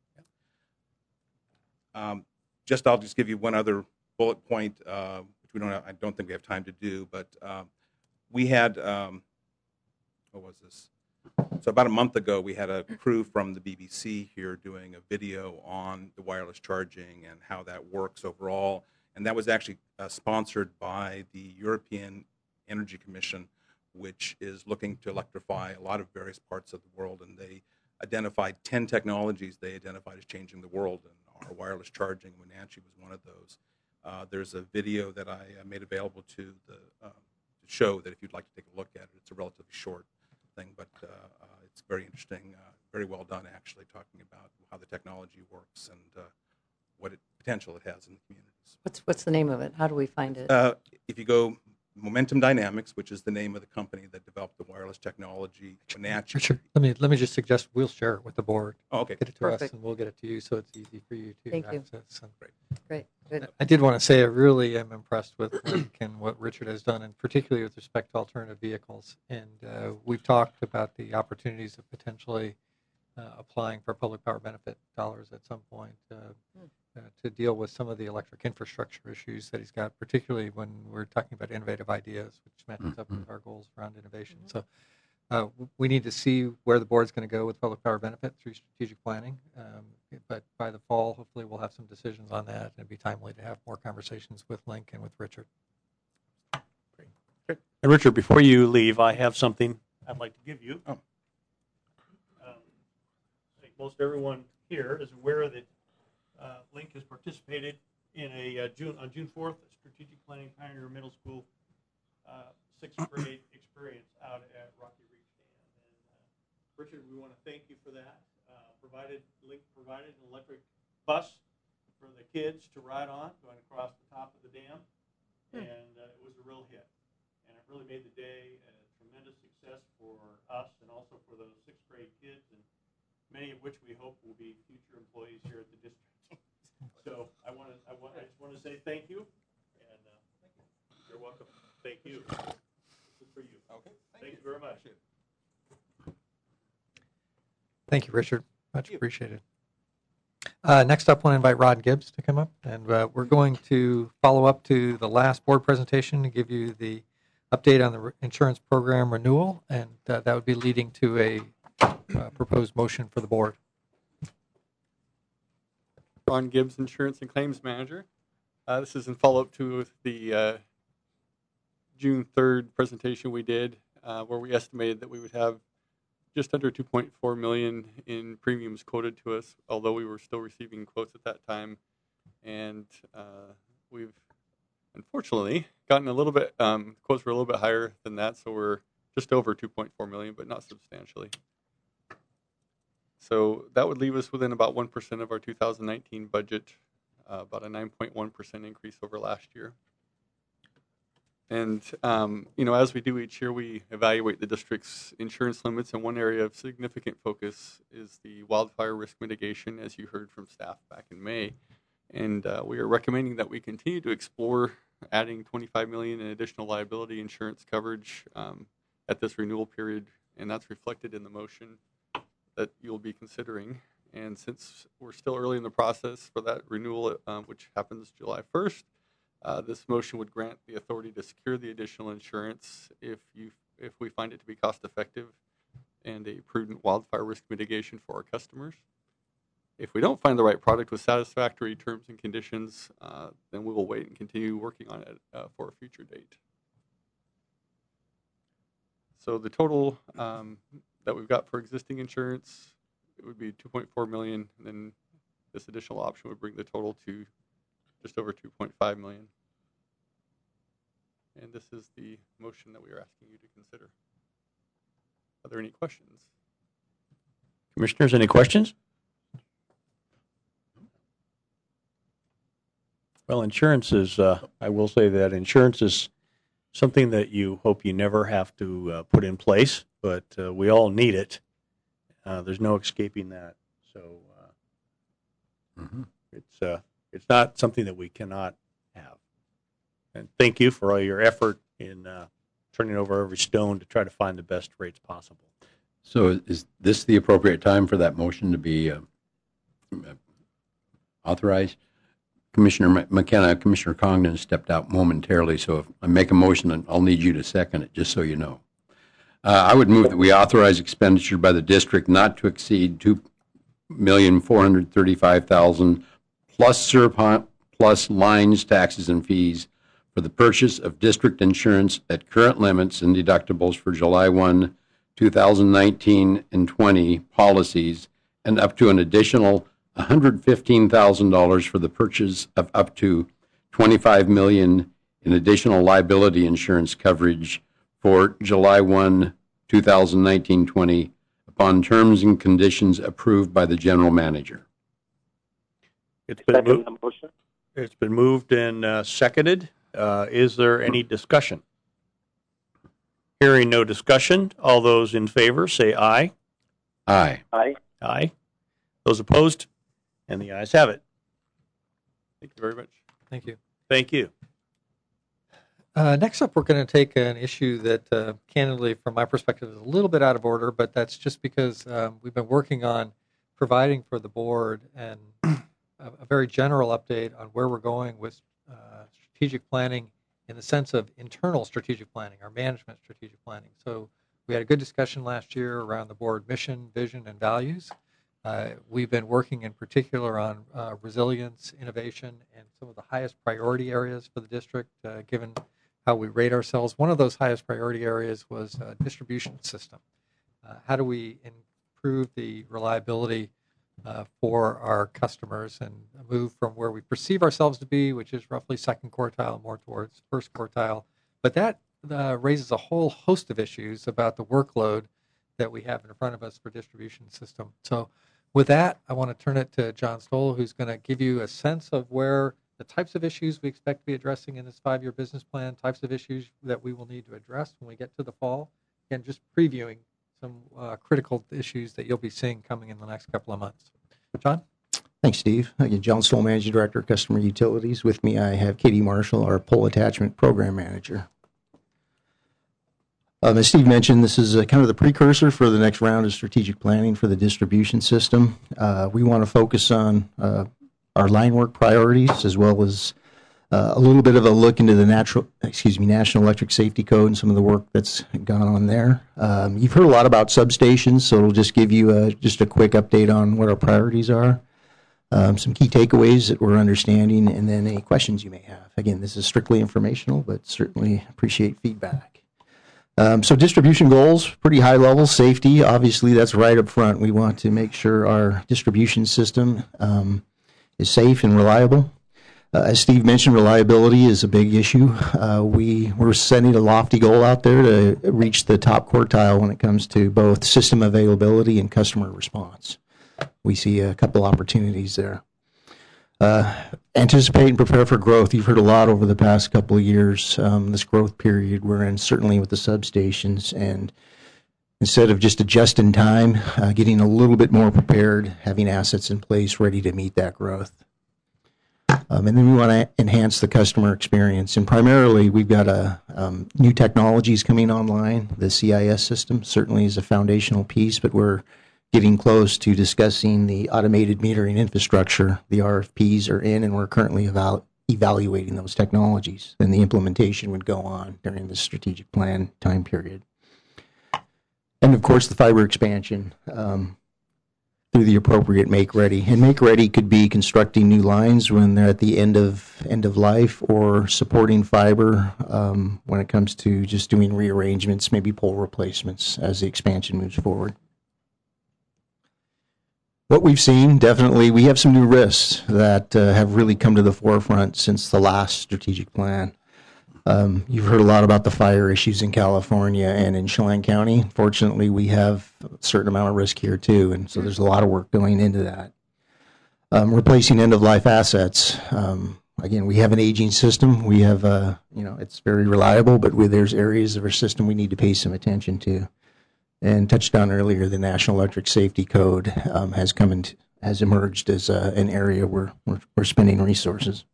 point. Yeah. I'll just give you one other bullet point, which I don't think we have time to do, but we had, what was this? So about a month ago, we had a crew from the BBC here doing a video on the wireless charging and how that works overall, and that was actually sponsored by the European Energy Commission, which is looking to electrify a lot of various parts of the world, and they identified 10 technologies they identified as changing the world, and our wireless charging in Wenatchee was one of those. There's a video that I made available to show that if you'd like to take a look at it. It's a relatively short thing, but it's very interesting, very well done actually, talking about how the technology works and what potential it has in the communities. What's the name of it? How do we find it? If you go Momentum Dynamics, which is the name of the company that developed the wireless technology, Wenatchee. Richard, let me just suggest we'll share it with the board. Oh, okay. Get it to us, Perfect. and we'll get it to you, so it's easy for you to Thank you. access. And Great. Good. I did want to say I really am impressed with Link and what Richard has done, and particularly with respect to alternative vehicles. And we've talked about the opportunities of potentially applying for public power benefit dollars at some point to deal with some of the electric infrastructure issues that he's got, particularly when we're talking about innovative ideas, which matches up with our goals around innovation. So we need to see where the board's going to go with public power benefit through strategic planning. But by the fall, hopefully we'll have some decisions on that, and it'd be timely to have more conversations with Link and with Richard. And Richard, before you leave, I have something I'd like to give you. Oh. I think most everyone here is aware that Link has participated in on June 4th, a strategic planning Pioneer Middle School sixth grade experience out at Rocky Ridge Dam. And Richard, we want to thank you for that. Link provided an electric bus for the kids to ride on, going across the top of the dam, and it was a real hit. And it really made the day a tremendous success for us and also for those sixth grade kids, and many of which we hope will be future employees here at the district. So I just want to say thank you, and you're welcome. Thank you. This is for you. Okay. Thank you very much. Thank you, Richard. Much appreciated. Next up, I want to invite Rod Gibbs to come up, and we're going to follow up to the last board presentation to give you the update on the insurance program renewal, and that would be leading to a proposed motion for the board. Ron Gibbs, Insurance and Claims Manager. This is in follow-up to the June 3rd presentation we did, where we estimated that we would have just under $2.4 million in premiums quoted to us, although we were still receiving quotes at that time. And we've unfortunately gotten a little bit, quotes were a little bit higher than that, so we're just over $2.4 million, but not substantially. So that would leave us within about 1% of our 2019 budget, about a 9.1% increase over last year. And, as we do each year, we evaluate the district's insurance limits, and one area of significant focus is the wildfire risk mitigation, as you heard from staff back in May. And we are recommending that we continue to explore adding $25 million in additional liability insurance coverage at this renewal period, and that's reflected in the motion that you'll be considering. And since we're still early in the process for that renewal, which happens July 1st, this motion would grant the authority to secure the additional insurance if we find it to be cost effective and a prudent wildfire risk mitigation for our customers. If we don't find the right product with satisfactory terms and conditions, then we will wait and continue working on it for a future date. So the total that we've got for existing insurance, it would be $2.4 million, and then this additional option would bring the total to just over $2.5 million. And this is the motion that we are asking you to consider. Are there any questions? Commissioners, any questions? Well, insurance is, I will say that insurance is something that you hope you never have to put in place, but we all need it. There's no escaping that. So it's not something that we cannot have. And thank you for all your effort in turning over every stone to try to find the best rates possible. So is this the appropriate time for that motion to be authorized? Commissioner McKenna, Commissioner Congdon stepped out momentarily, so if I make a motion, then I'll need you to second it, just so you know. I would move that we authorize expenditure by the district not to exceed $2,435,000 plus surplus lines, taxes, and fees for the purchase of district insurance at current limits and deductibles for July 1, 2019 and 20 policies, and up to an additional $115,000 for the purchase of up to $25 million in additional liability insurance coverage for July 1, 2019-20 upon terms and conditions approved by the general manager. It's been moved. It's been moved and seconded. Is there any discussion? Hearing no discussion, all those in favor say aye. Aye. Aye. Those opposed? And the ayes have it. Thank you very much. Thank you. Thank you. Next up, we're going to take an issue that, candidly, from my perspective, is a little bit out of order, but that's just because we've been working on providing for the board and a very general update on where we're going with strategic planning in the sense of internal strategic planning, our management strategic planning. So we had a good discussion last year around the board mission, vision, and values. We've been working in particular on resilience, innovation, and some of the highest priority areas for the district, given how we rate ourselves. One of those highest priority areas was distribution system. How do we improve the reliability for our customers and move from where we perceive ourselves to be, which is roughly second quartile, more towards first quartile. But that raises a whole host of issues about the workload that we have in front of us for distribution system. So with that, I want to turn it to John Stoll, who's going to give you a sense of where the types of issues we expect to be addressing in this 5-year business plan, types of issues that we will need to address when we get to the fall, and just previewing some critical issues that you'll be seeing coming in the next couple of months. John? Thanks, Steve. Again, John Stoll, Managing Director, Customer Utilities. With me, I have Katie Marshall, our Pole Attachment Program Manager. As Steve mentioned, this is kind of the precursor for the next round of strategic planning for the distribution system. We want to focus on our line work priorities, as well as a little bit of a look into the National Electric Safety Code and some of the work that's gone on there. You've heard a lot about substations, so it'll just give you just a quick update on what our priorities are, some key takeaways that we're understanding, and then any questions you may have. Again, this is strictly informational, but certainly appreciate feedback. So distribution goals, pretty high level. Safety, obviously, that's right up front. We want to make sure our distribution system is safe and reliable. As Steve mentioned, reliability is a big issue. We're setting a lofty goal out there to reach the top quartile when it comes to both system availability and customer response. We see a couple opportunities there. Anticipate and prepare for growth. You've heard a lot over the past couple of years, this growth period we're in, certainly with the substations, and instead of just a just in time, getting a little bit more prepared, having assets in place ready to meet that growth. And then we want to enhance the customer experience. And primarily, we've got new technologies coming online. The CIS system certainly is a foundational piece, but we're getting close to discussing the automated metering infrastructure. The RFPs are in, and we're currently evaluating those technologies. And the implementation would go on during the strategic plan time period. And, of course, the fiber expansion through the appropriate make-ready. And make-ready could be constructing new lines when they're at the end of life, or supporting fiber when it comes to just doing rearrangements, maybe pole replacements as the expansion moves forward. What we've seen, definitely, we have some new risks that have really come to the forefront since the last strategic plan. You've heard a lot about the fire issues in California and in Chelan County. Fortunately, we have a certain amount of risk here too, and so there's a lot of work going into that. Replacing end-of-life assets. Again, we have an aging system. We have, it's very reliable, but there's areas of our system we need to pay some attention to. And touched on earlier, the National Electric Safety Code has emerged as an area where we're spending resources.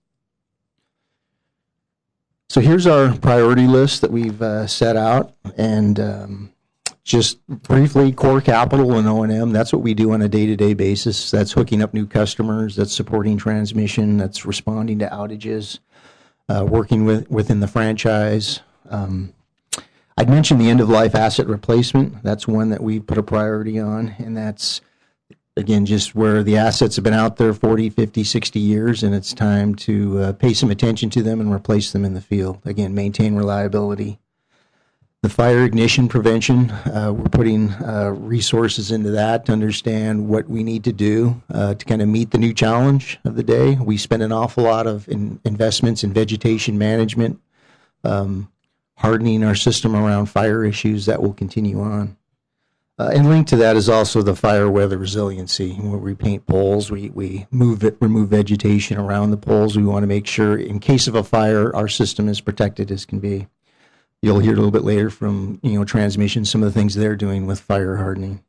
So here's our priority list that we've set out, and just briefly, core capital and O&M, that's what we do on a day-to-day basis. That's hooking up new customers, that's supporting transmission, that's responding to outages, working within the franchise. I'd mentioned the end-of-life asset replacement. That's one that we put a priority on, and that's, again, just where the assets have been out there 40, 50, 60 years, and it's time to pay some attention to them and replace them in the field. Again, maintain reliability. The fire ignition prevention, we're putting resources into that to understand what we need to do to kind of meet the new challenge of the day. We spend an awful lot of investments in vegetation management, hardening our system around fire issues. That will continue on. And linked to that is also the fire weather resiliency. When we paint poles, we remove vegetation around the poles. We want to make sure, in case of a fire, our system is protected as can be. You'll hear a little bit later from transmission some of the things they're doing with fire hardening.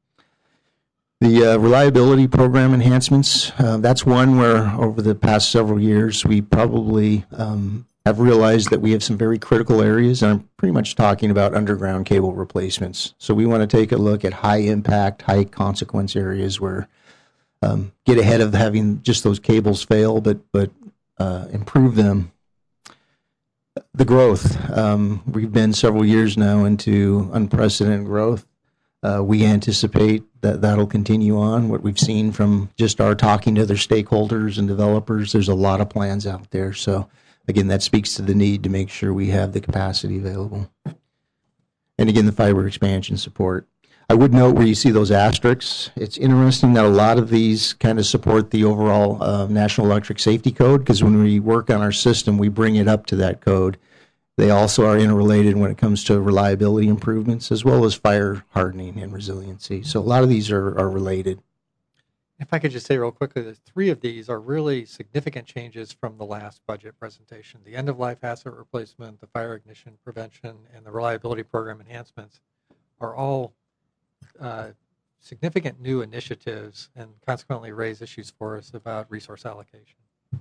The reliability program enhancements, that's one where over the past several years we probably have realized that we have some very critical areas, and I'm pretty much talking about underground cable replacements. So we want to take a look at high impact, high consequence areas where get ahead of having just those cables fail, but improve them. The growth, we've been several years now into unprecedented growth. We anticipate that that'll continue on. What we've seen from just our talking to other stakeholders and developers, there's a lot of plans out there. So again, that speaks to the need to make sure we have the capacity available. And again, the fiber expansion support. I would note where you see those asterisks, it's interesting that a lot of these kind of support the overall National Electric Safety Code, because when we work on our system, we bring it up to that code. They also are interrelated when it comes to reliability improvements, as well as fire hardening and resiliency. So a lot of these are related. If I could just say real quickly, the three of these are really significant changes from the last budget presentation. The end-of-life asset replacement, the fire ignition prevention, and the reliability program enhancements are all significant new initiatives and consequently raise issues for us about resource allocation.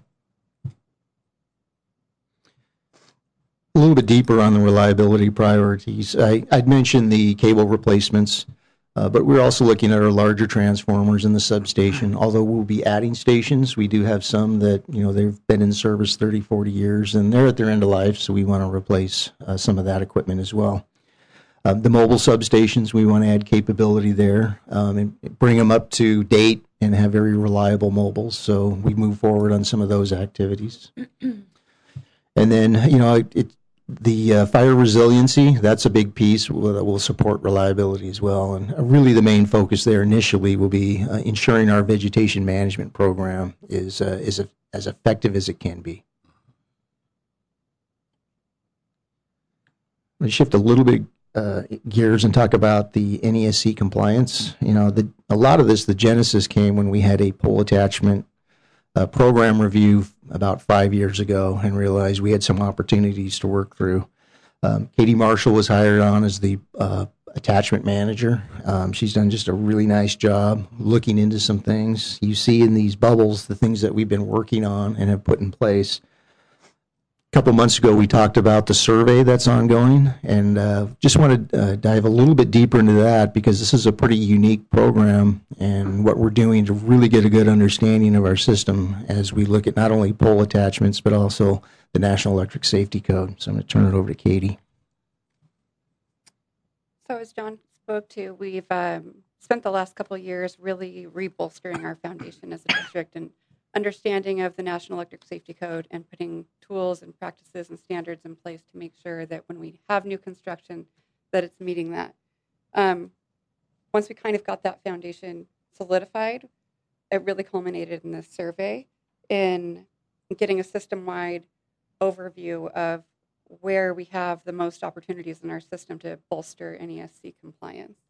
A little bit deeper on the reliability priorities. I'd mentioned the cable replacements, but we're also looking at our larger transformers in the substation. Although we'll be adding stations, we do have some that, they've been in service 30, 40 years, and they're at their end of life, so we want to replace some of that equipment as well. The mobile substations, we want to add capability there and bring them up to date and have very reliable mobiles, so we move forward on some of those activities. And then, the fire resiliency, that's a big piece that will support reliability as well. And really the main focus there initially will be ensuring our vegetation management program is as effective as it can be. Let's shift a little bit gears and talk about the NESC compliance. A lot of this, the genesis came when we had a pole attachment program review about 5 years ago and realized we had some opportunities to work through. Katie Marshall was hired on as the attachment manager. She's done just a really nice job looking into some things. You see in these bubbles the things that we've been working on and have put in place. A couple months ago, we talked about the survey that's ongoing, and just want to dive a little bit deeper into that because this is a pretty unique program and what we're doing to really get a good understanding of our system as we look at not only pole attachments, but also the National Electric Safety Code. So I'm going to turn it over to Katie. So as John spoke to, we've spent the last couple of years really rebolstering our foundation as a district and understanding of the National Electric Safety Code and putting tools and practices and standards in place to make sure that when we have new construction, that it's meeting that. Once we kind of got that foundation solidified, it really culminated in this survey in getting a system-wide overview of where we have the most opportunities in our system to bolster NESC compliance.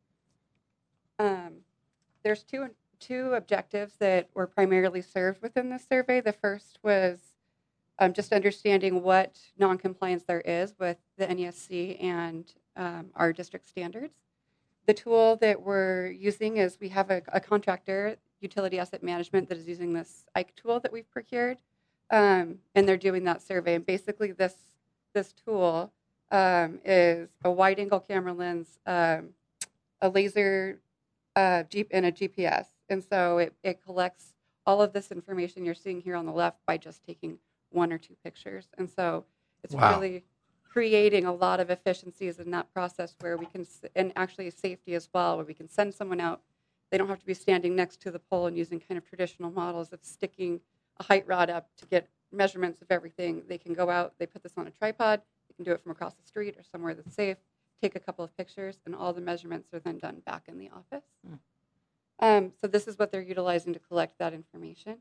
There's two objectives that were primarily served within this survey. The first was just understanding what noncompliance there is with the NESC and our district standards. The tool that we're using is we have a contractor, Utility Asset Management, that is using this IKE tool that we've procured, and they're doing that survey. And basically this tool is a wide-angle camera lens, a laser and a GPS. And so it collects all of this information you're seeing here on the left by just taking one or two pictures. And so it's really creating a lot of efficiencies in that process where we can, and actually safety as well, where we can send someone out. They don't have to be standing next to the pole and using kind of traditional models of sticking a height rod up to get measurements of everything. They can go out, they put this on a tripod, they can do it from across the street or somewhere that's safe, take a couple of pictures, and all the measurements are then done back in the office. So this is what they're utilizing to collect that information.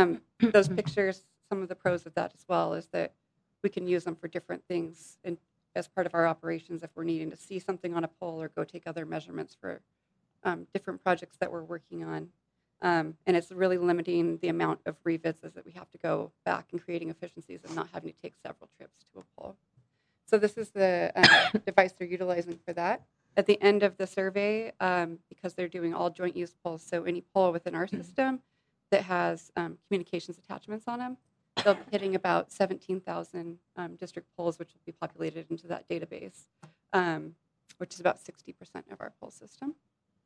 Those pictures, some of the pros of that as well is that we can use them for different things and as part of our operations if we're needing to see something on a pole or go take other measurements for different projects that we're working on. And it's really limiting the amount of revisits that we have to go back and creating efficiencies and not having to take several trips to a pole. So this is the device they're utilizing for that. At the end of the survey, because they're doing all joint use poles, so any pole within our system that has communications attachments on them, they'll be hitting about 17,000 district poles, which will be populated into that database, which is about 60% of our pole system.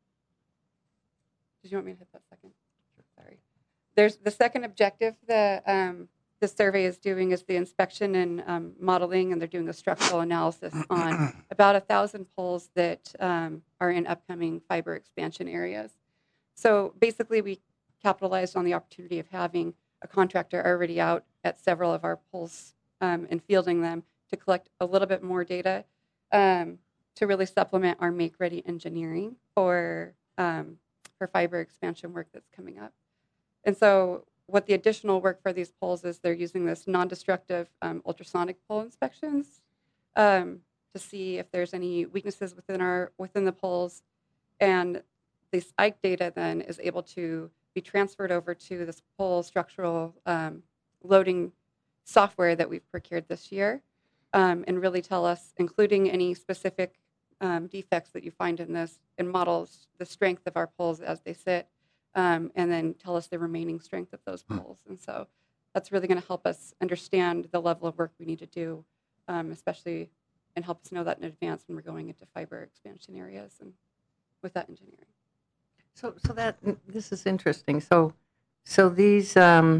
Did you want me to hit that second? Sorry. There's the second objective the survey is doing is the inspection and modeling, and they're doing a structural analysis on about 1,000 poles that are in upcoming fiber expansion areas. So basically, we capitalized on the opportunity of having a contractor already out at several of our poles and fielding them to collect a little bit more data to really supplement our make-ready engineering for fiber expansion work that's coming up. And so what the additional work for these poles is, they're using this non-destructive ultrasonic pole inspections to see if there's any weaknesses within the poles, and this IKE data then is able to be transferred over to this pole structural loading software that we've procured this year, and really tell us, including any specific defects that you find in this, and models the strength of our poles as they sit, and then tell us the remaining strength of those poles. And so that's really going to help us understand the level of work we need to do, especially, and help us know that in advance when we're going into fiber expansion areas and with that engineering. So that this is interesting. So these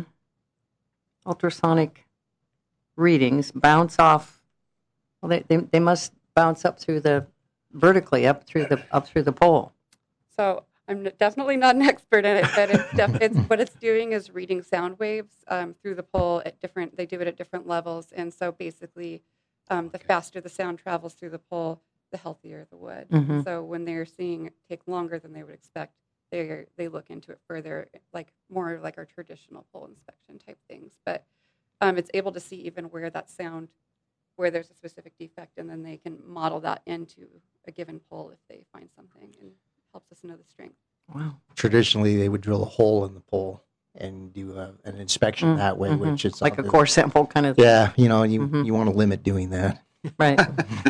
ultrasonic readings bounce off. Well, they must bounce up through the vertically up through the pole. So I'm definitely not an expert in it, but it's what it's doing is reading sound waves through the pole at different. They do it at different levels, and so basically, the faster the sound travels through the pole, the healthier the wood. Mm-hmm. So when they're seeing it take longer than they would expect, they look into it further, like more like our traditional pole inspection type things. But it's able to see even where that sound, where there's a specific defect, and then they can model that into a given pole if they find something, and helps us know the strength. Wow. Traditionally, they would drill a hole in the pole and do an inspection that way, which is like a core sample kind of thing. Yeah, you want to limit doing that. Right.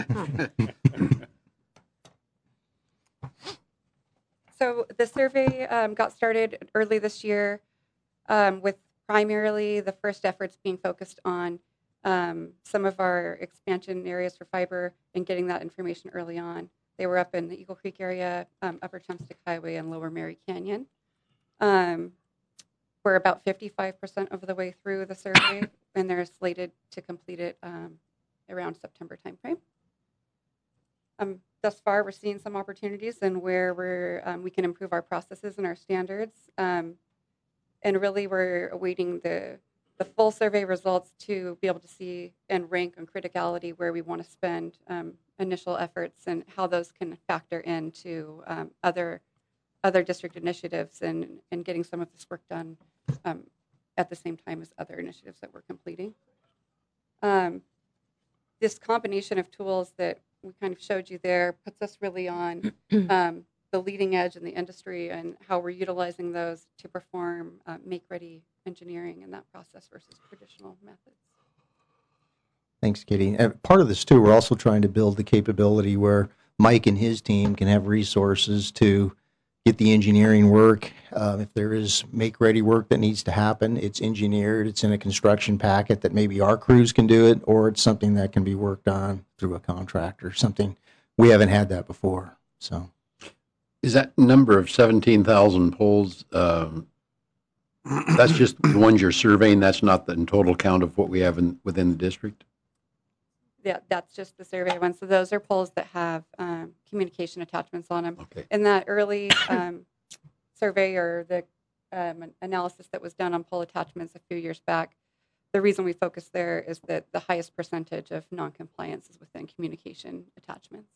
So the survey got started early this year with primarily the first efforts being focused on some of our expansion areas for fiber and getting that information early on. They were up in the Eagle Creek area, Upper Chumstick Highway, and Lower Mary Canyon. We're about 55% of the way through the survey, and they're slated to complete it around September timeframe. Thus far, we're seeing some opportunities and where we can improve our processes and our standards. And really, we're awaiting the full survey results to be able to see and rank on criticality where we want to spend initial efforts and how those can factor into other district initiatives and getting some of this work done at the same time as other initiatives that we're completing. This combination of tools that we kind of showed you there puts us really on the leading edge in the industry and how we're utilizing those to perform make-ready engineering in that process versus traditional methods. Thanks, Kitty. And part of this, too, we're also trying to build the capability where Mike and his team can have resources to get the engineering work. If there is make-ready work that needs to happen, it's engineered, it's in a construction packet that maybe our crews can do it, or it's something that can be worked on through a contractor, something we haven't had that before. So, is that number of 17,000 poles, that's just the ones you're surveying, that's not the total count of what we have within the district? Yeah, that's just the survey one. So those are poles that have communication attachments on them. Okay. In that early survey or the analysis that was done on pole attachments a few years back, the reason we focused there is that the highest percentage of noncompliance is within communication attachments.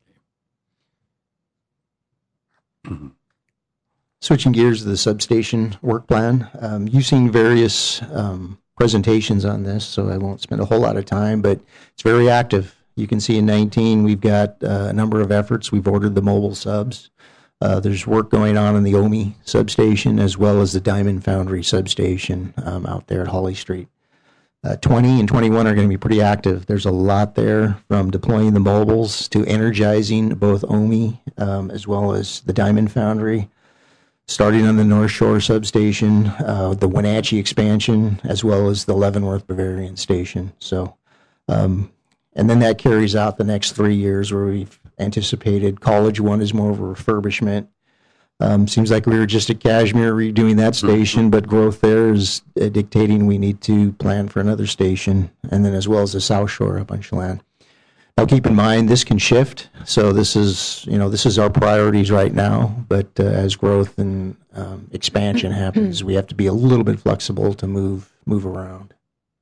So. Switching gears to the substation work plan, you've seen various presentations on this, so I won't spend a whole lot of time, but it's very active. You can see in 19 we've got a number of efforts. We've ordered the mobile subs. There's work going on in the OMI substation as well as the Diamond Foundry substation out there at Holly Street. 20 and 21 are going to be pretty active. There's a lot there, from deploying the mobiles to energizing both OMI as well as the Diamond Foundry, starting on the North Shore substation, the Wenatchee expansion, as well as the Leavenworth Bavarian station. So, and then that carries out the next 3 years, where we've anticipated College One is more of a refurbishment. Seems like we were just at Cashmere redoing that station, but growth there is dictating we need to plan for another station, and then as well as the South Shore up on Chelan. Now, keep in mind, this can shift. So this is our priorities right now, but as growth and expansion happens, we have to be a little bit flexible to move around.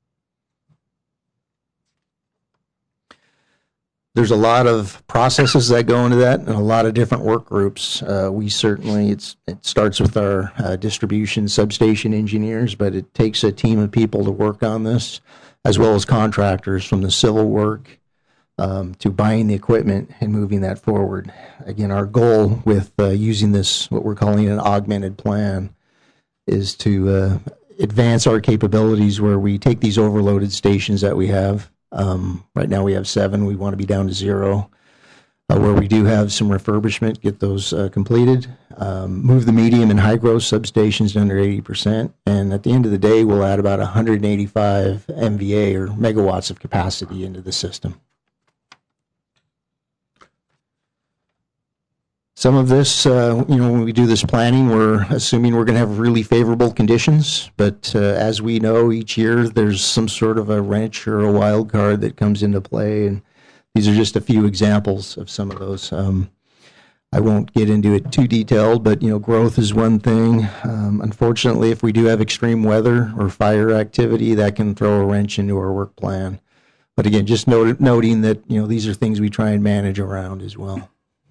There's a lot of processes that go into that and a lot of different work groups. It starts with our distribution substation engineers, but it takes a team of people to work on this, as well as contractors, from the civil work to buying the equipment and moving that forward. Again, our goal with using this, what we're calling an augmented plan, is to advance our capabilities, where we take these overloaded stations that we have. Right now we have 7. We want to be down to 0. Where we do have some refurbishment, get those completed. Move the medium and high growth substations to under 80%. And at the end of the day, we'll add about 185 MVA, or megawatts, of capacity into the system. Some of this, when we do this planning, we're assuming we're going to have really favorable conditions. But as we know, each year there's some sort of a wrench or a wild card that comes into play. And these are just a few examples of some of those. I won't get into it too detailed, but growth is one thing. Unfortunately, if we do have extreme weather or fire activity, that can throw a wrench into our work plan. But again, just noting that these are things we try and manage around as well.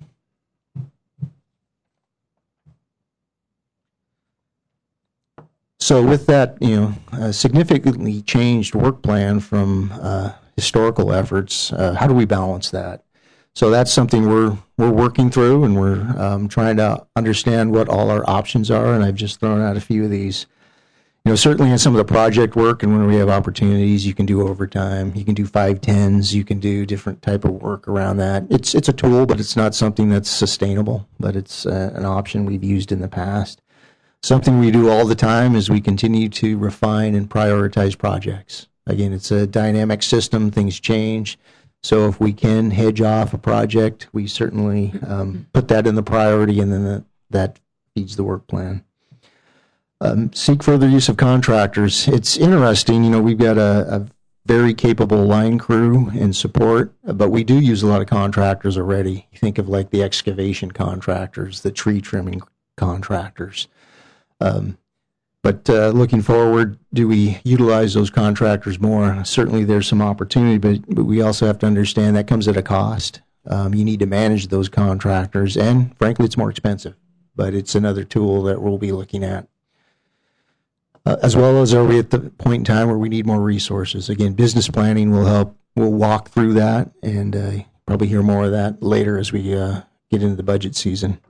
So with that, a significantly changed work plan from historical efforts, how do we balance that? So that's something we're working through, and we're trying to understand what all our options are. And I've just thrown out a few of these. Certainly in some of the project work, and when we have opportunities, you can do overtime, you can do 5/10s, you can do different type of work around that. It's a tool, but it's not something that's sustainable. But it's an option we've used in the past. Something we do all the time is we continue to refine and prioritize projects. Again, it's a dynamic system. Things change. So if we can hedge off a project, we certainly put that in the priority, and then that feeds the work plan. Seek further use of contractors. It's interesting. We've got a very capable line crew and support, but we do use a lot of contractors already. You think of like the excavation contractors, the tree trimming contractors. But looking forward, do we utilize those contractors more? Certainly there's some opportunity, but we also have to understand that comes at a cost. You need to manage those contractors, and frankly, it's more expensive, but it's another tool that we'll be looking at. As well as, are we at the point in time where we need more resources? Again, business planning will help. We'll walk through that, and probably hear more of that later as we get into the budget season.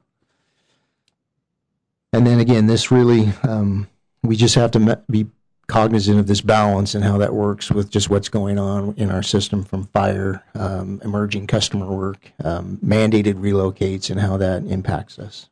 And then again, this really, we just have to be cognizant of this balance and how that works with just what's going on in our system, from fire, emerging customer work, mandated relocates, and how that impacts us.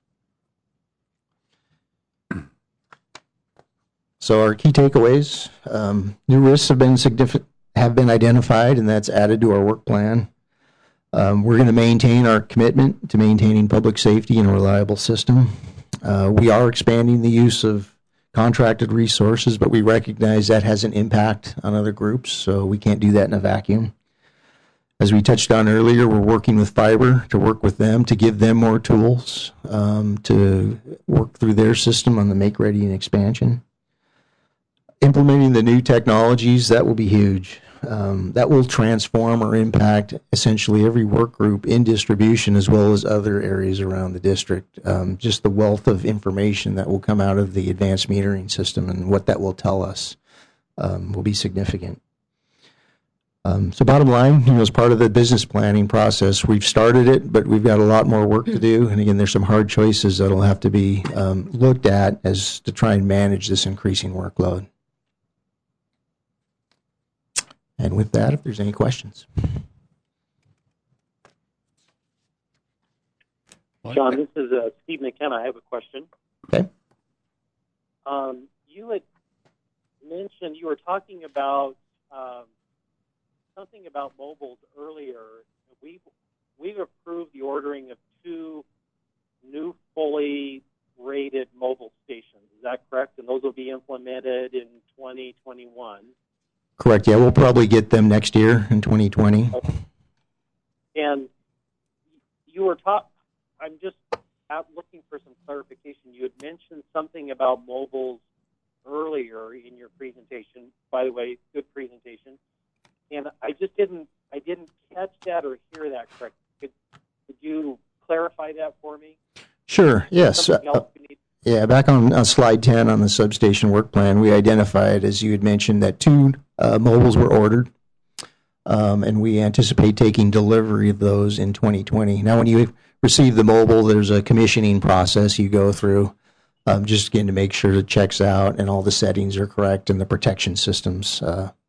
So our key takeaways: new risks have been identified, and that's added to our work plan. We're going to maintain our commitment to maintaining public safety and a reliable system. We are expanding the use of contracted resources, but we recognize that has an impact on other groups, so we can't do that in a vacuum. As we touched on earlier, we're working with Fiber to work with them to give them more tools to work through their system on the make-ready and expansion. Implementing the new technologies, that will be huge. That will transform or impact essentially every work group in distribution, as well as other areas around the district. Just the wealth of information that will come out of the advanced metering system and what that will tell us will be significant. So bottom line, as part of the business planning process, we've started it, but we've got a lot more work to do. And again, there's some hard choices that'll have to be looked at as to try and manage this increasing workload. And with that, if there's any questions. John, this is Steve McKenna. I have a question. Okay. You had mentioned, you were talking about something about mobiles earlier. We've approved the ordering of 2 new fully rated mobile stations. Is that correct? And those will be implemented in 2021. Correct. Yeah, we'll probably get them next year in 2020. Okay. And you were I'm just out looking for some clarification. You had mentioned something about mobiles earlier in your presentation. By the way, good presentation. And I didn't catch that or hear that correctly. Could you clarify that for me? Sure. Yes. Yeah, back on slide 10 on the substation work plan, we identified, as you had mentioned, that 2 mobiles were ordered, and we anticipate taking delivery of those in 2020. Now, when you receive the mobile, there's a commissioning process you go through, just again to make sure it checks out and all the settings are correct and the protection systems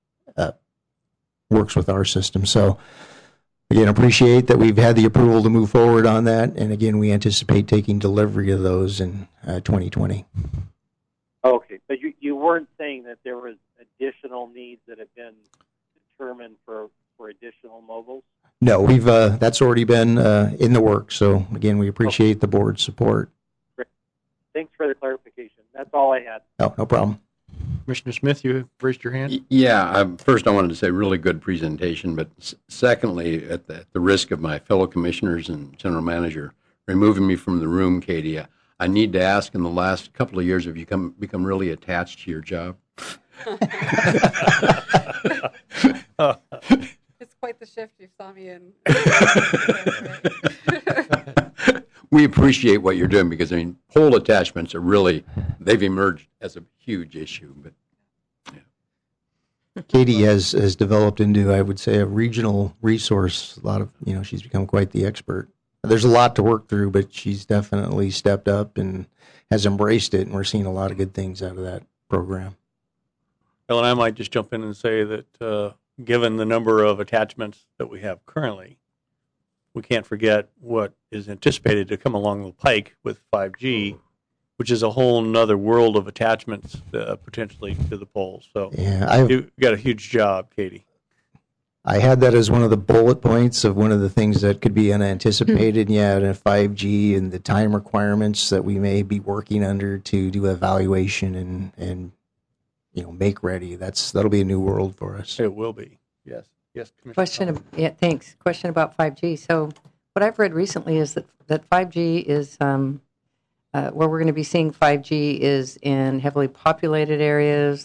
works with our system. So, again, appreciate that we've had the approval to move forward on that, and again, we anticipate taking delivery of those in 2020. Okay, but you weren't saying that there was additional needs that have been determined for additional mobiles? No, we've that's already been in the works. So again, we appreciate the board's support. Great. Thanks for the clarification. That's all I had. Oh, no problem. Commissioner Smith, you raised your hand. Yeah, first I wanted to say really good presentation, but secondly, at the risk of my fellow commissioners and general manager removing me from the room, Katie, I need to ask, in the last couple of years, have you become really attached to your job? It's quite the shift you saw me in. We appreciate what you're doing because, I mean, pole attachments are really, they've emerged as a huge issue. But yeah. Katie has developed into, I would say, a regional resource. A lot of, she's become quite the expert. There's a lot to work through, but she's definitely stepped up and has embraced it, and we're seeing a lot of good things out of that program. Well, and I might just jump in and say that given the number of attachments that we have currently, we can't forget what is anticipated to come along the pike with 5G, which is a whole nother world of attachments potentially to the poles. So yeah, you've got a huge job, Katie. I had that as one of the bullet points of one of the things that could be unanticipated. Yeah, and 5G and the time requirements that we may be working under to do evaluation and make ready. That'll be a new world for us. It will be. Yes. Yes. Thanks. Question about 5G. So what I've read recently is that 5G is where we're going to be seeing 5G is in heavily populated areas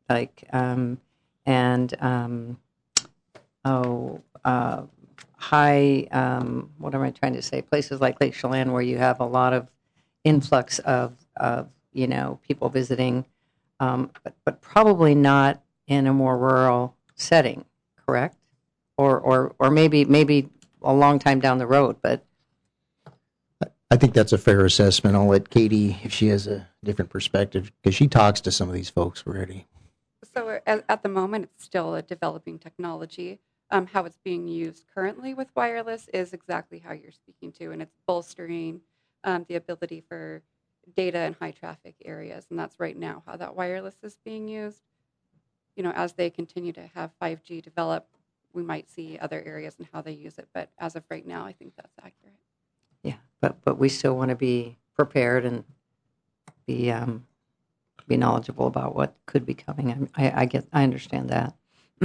high, what am I trying to say? Places like Lake Chelan where you have a lot of influx of people visiting, but probably not in a more rural setting, correct? Or maybe a long time down the road, but I think that's a fair assessment. I'll let Katie, if she has a different perspective, because she talks to some of these folks already. So at the moment, it's still a developing technology. How it's being used currently with wireless is exactly how you're speaking to, and it's bolstering the ability for data in high traffic areas, and that's right now how that wireless is being used. As they continue to have 5G develop, we might see other areas and how they use it, but as of right now, I think that's accurate. Yeah, but we still want to be prepared and be knowledgeable about what could be coming. I understand that.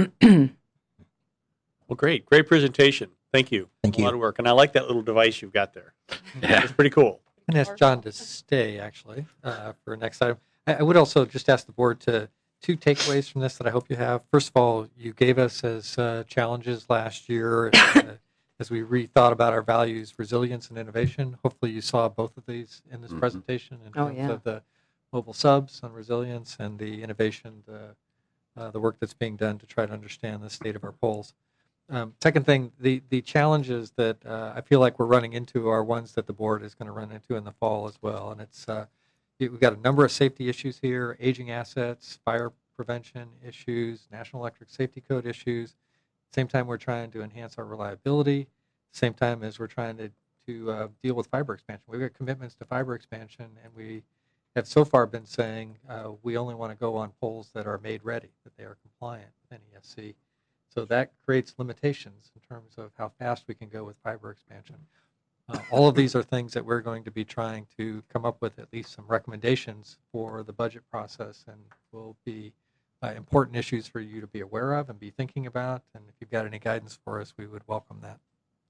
Well, great presentation. Thank you. Thank you. A lot of work, and I like that little device you've got there. Yeah. It's pretty cool. I'm going to ask John to stay, actually, for next time. I would also just ask the board to 2 takeaways from this that I hope you have. First of all, you gave us as challenges last year as we rethought about our values, resilience and innovation. Hopefully you saw both of these in this presentation in terms of the mobile subs on resilience and the innovation, the work that's being done to try to understand the state of our poles. Second thing, the challenges that I feel like we're running into are ones that the board is going to run into in the fall as well. And it's we've got a number of safety issues here: aging assets, fire prevention issues, National Electric Safety Code issues. At the same time, we're trying to enhance our reliability. At the same time as we're trying to deal with fiber expansion. We've got commitments to fiber expansion, and we have so far been saying we only want to go on poles that are made ready, that they are compliant with NESC. So that creates limitations in terms of how fast we can go with fiber expansion. All of these are things that we're going to be trying to come up with at least some recommendations for the budget process, and will be important issues for you to be aware of and be thinking about. And if you've got any guidance for us, we would welcome that.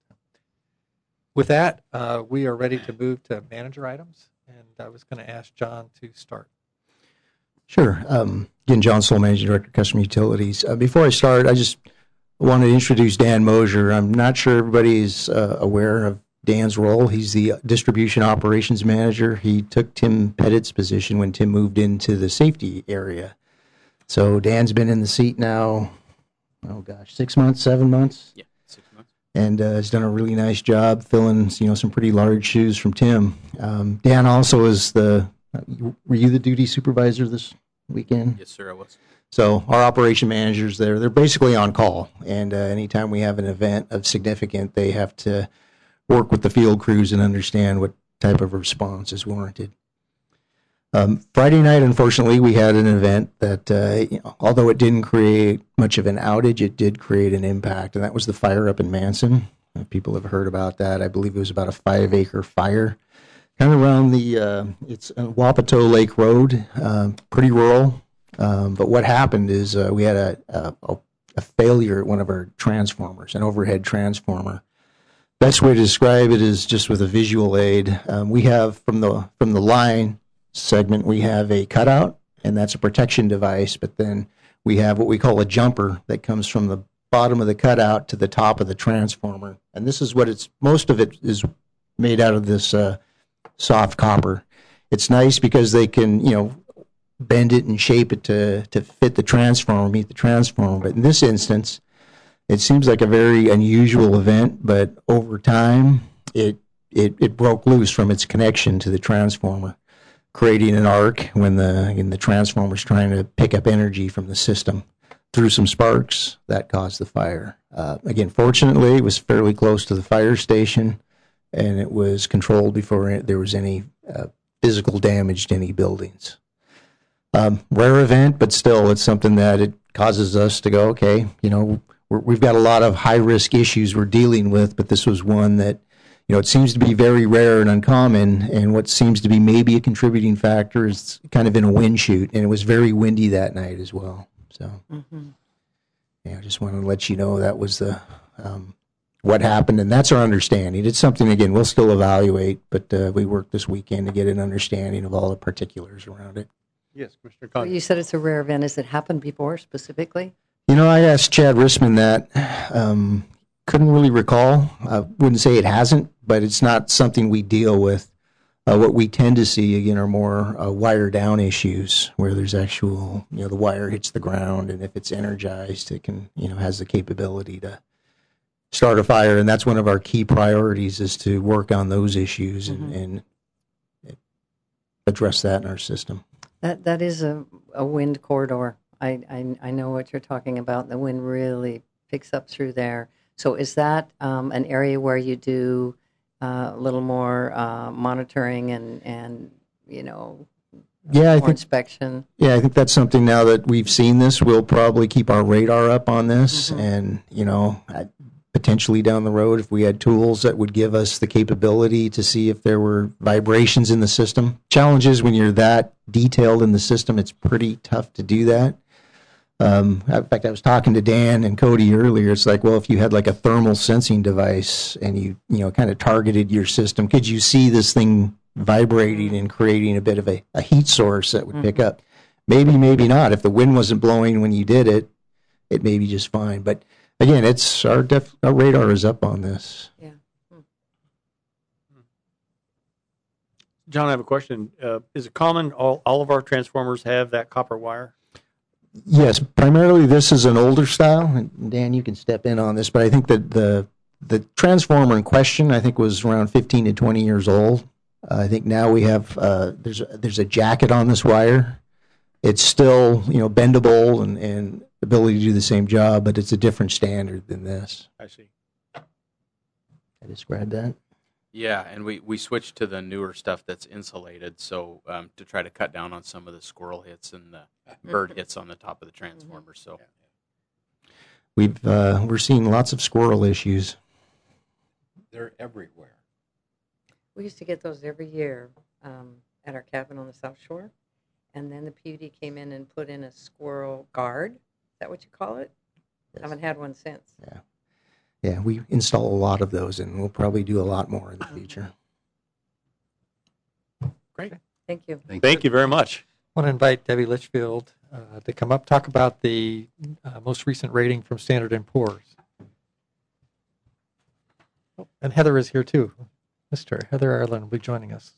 With that, we are ready to move to manager items, and I was going to ask John to start. Sure. Again, John Soul, Managing Director, Customer Utilities. Before I start, I just want to introduce Dan Mosier. I'm not sure everybody is aware of Dan's role. He's the Distribution Operations Manager. He took Tim Pettit's position when Tim moved into the safety area. So Dan's been in the seat now, 6 months, 7 months? Yeah, 6 months. And has done a really nice job filling, some pretty large shoes from Tim. Dan also is were you the duty supervisor this weekend? Yes, sir, I was. So our operation managers there, they're basically on call. And anytime we have an event of significant, they have to work with the field crews and understand what type of response is warranted. Friday night, unfortunately, we had an event that, although it didn't create much of an outage, it did create an impact, and that was the fire up in Manson. People have heard about that. I believe it was about a 5-acre fire, kind of around it's Wapato Lake Road, pretty rural. But what happened is we had a failure at one of our transformers, an overhead transformer. Best way to describe it is just with a visual aid. We have from the line segment, we have a cutout, and that's a protection device, but then we have what we call a jumper that comes from the bottom of the cutout to the top of the transformer. And this is what most of it is made out of this soft copper. It's nice because they can, bend it and shape it to fit the transformer, meet the transformer. But in this instance, it seems like a very unusual event, but over time, it broke loose from its connection to the transformer, creating an arc when the transformer's trying to pick up energy from the system. Through some sparks, that caused the fire. Again, fortunately, it was fairly close to the fire station, and it was controlled before there was any physical damage to any buildings. Rare event, but still, it's something that it causes us to go, okay, we've got a lot of high-risk issues we're dealing with, but this was one that, it seems to be very rare and uncommon, and what seems to be maybe a contributing factor is kind of in a wind chute, and it was very windy that night as well. So, I just wanted to let you know that was what happened, and that's our understanding. It's something, again, we'll still evaluate, but we worked this weekend to get an understanding of all the particulars around it. Yes, Commissioner Conley. Well, you said it's a rare event. Has it happened before specifically? I asked Chad Rissman that. Couldn't really recall. I wouldn't say it hasn't, but it's not something we deal with. What we tend to see, again, are more wire down issues where there's actual, the wire hits the ground, and if it's energized, it can, has the capability to start a fire. And that's one of our key priorities, is to work on those issues and address that in our system. That is a wind corridor. I know what you're talking about. The wind really picks up through there. So is that an area where you do a little more monitoring and inspection? Yeah, I think that's something, now that we've seen this, we'll probably keep our radar up on this. And, potentially down the road, if we had tools that would give us the capability to see if there were vibrations in the system. Challenge is when you're that detailed in the system, it's pretty tough to do that. In fact, I was talking to Dan and Cody earlier. It's like, well, if you had like a thermal sensing device and you kind of targeted your system, could you see this thing vibrating and creating a bit of a heat source that would pick up? Maybe, maybe not. If the wind wasn't blowing when you did it, it may be just fine. But again, it's our radar is up on this. Yeah. John, I have a question. Is it common all of our transformers have that copper wire? Yes, primarily this is an older style. And Dan, you can step in on this, but I think that the transformer in question, I think, was around 15 to 20 years old. I think now we have there's a jacket on this wire. It's still bendable and ability to do the same job, but it's a different standard than this. I see. I described that. Yeah, and we switched to the newer stuff that's insulated, so to try to cut down on some of the squirrel hits and the bird hits on the top of the transformer. So we're seeing lots of squirrel issues. They're everywhere. We used to get those every year at our cabin on the South Shore, and then the PUD came in and put in a squirrel guard. Is that what you call it? Yes. Haven't had one since. Yeah, we install a lot of those, and we'll probably do a lot more in the future. Great. Thank you. Thank you very much. I want to invite Debbie Litchfield to come up, talk about the most recent rating from Standard & Poor's. Oh, and Heather is here too. Mr. Heather Ireland will be joining us.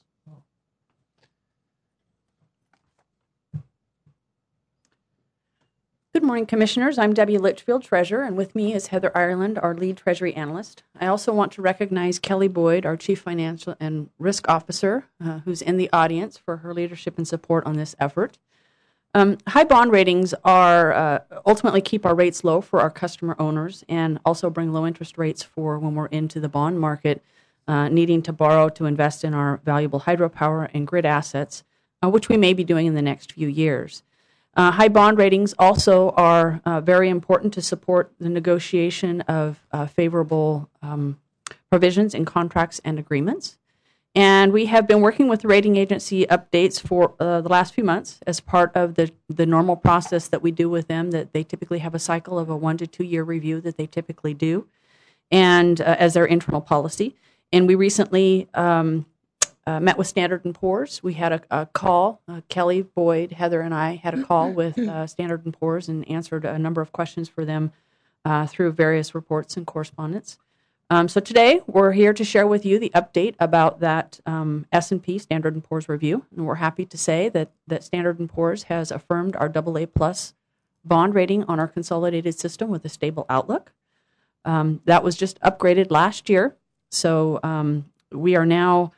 Good morning, Commissioners. I'm Debbie Litchfield, Treasurer, and with me is Heather Ireland, our lead Treasury Analyst. I also want to recognize Kelly Boyd, our Chief Financial and Risk Officer, who's in the audience, for her leadership and support on this effort. High bond ratings are ultimately keep our rates low for our customer owners and also bring low interest rates for when we're into the bond market, needing to borrow to invest in our valuable hydropower and grid assets, which we may be doing in the next few years. High bond ratings also are very important to support the negotiation of favorable provisions in contracts and agreements. And we have been working with the rating agency updates for the last few months as part of the normal process that we do with them, that they typically have a cycle of a 1 to 2 year review that they typically do, and as their internal policy. And we recently met with Standard & Poor's. We had a call. Kelly, Boyd, Heather, and I had a call with Standard & Poor's and answered a number of questions for them through various reports and correspondence. So today we're here to share with you the update about that S&P Standard & Poor's review. And we're happy to say that Standard & Poor's has affirmed our AA+ bond rating on our consolidated system with a stable outlook. That was just upgraded last year. So we are now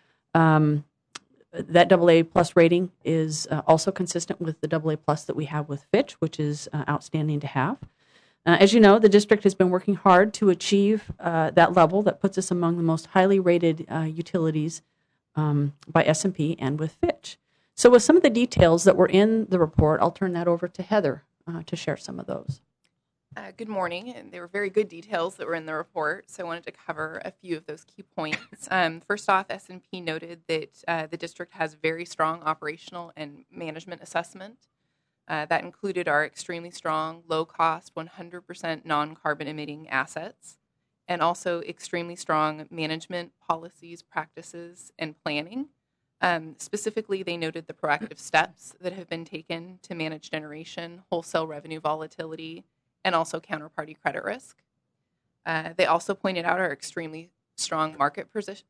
that AA+ rating is also consistent with the AA+ that we have with Fitch, which is outstanding to have. As you know, the district has been working hard to achieve that level that puts us among the most highly rated utilities by S&P and with Fitch. So with some of the details that were in the report, I'll turn that over to Heather to share some of those. Good morning, and there were very good details that were in the report, so I wanted to cover a few of those key points. First off, S&P noted that the district has very strong operational and management assessment. That included our extremely strong, low-cost, 100% non-carbon emitting assets, and also extremely strong management policies, practices, and planning. Specifically, they noted the proactive steps that have been taken to manage generation, wholesale revenue volatility, and also counterparty credit risk. They also pointed out our extremely strong market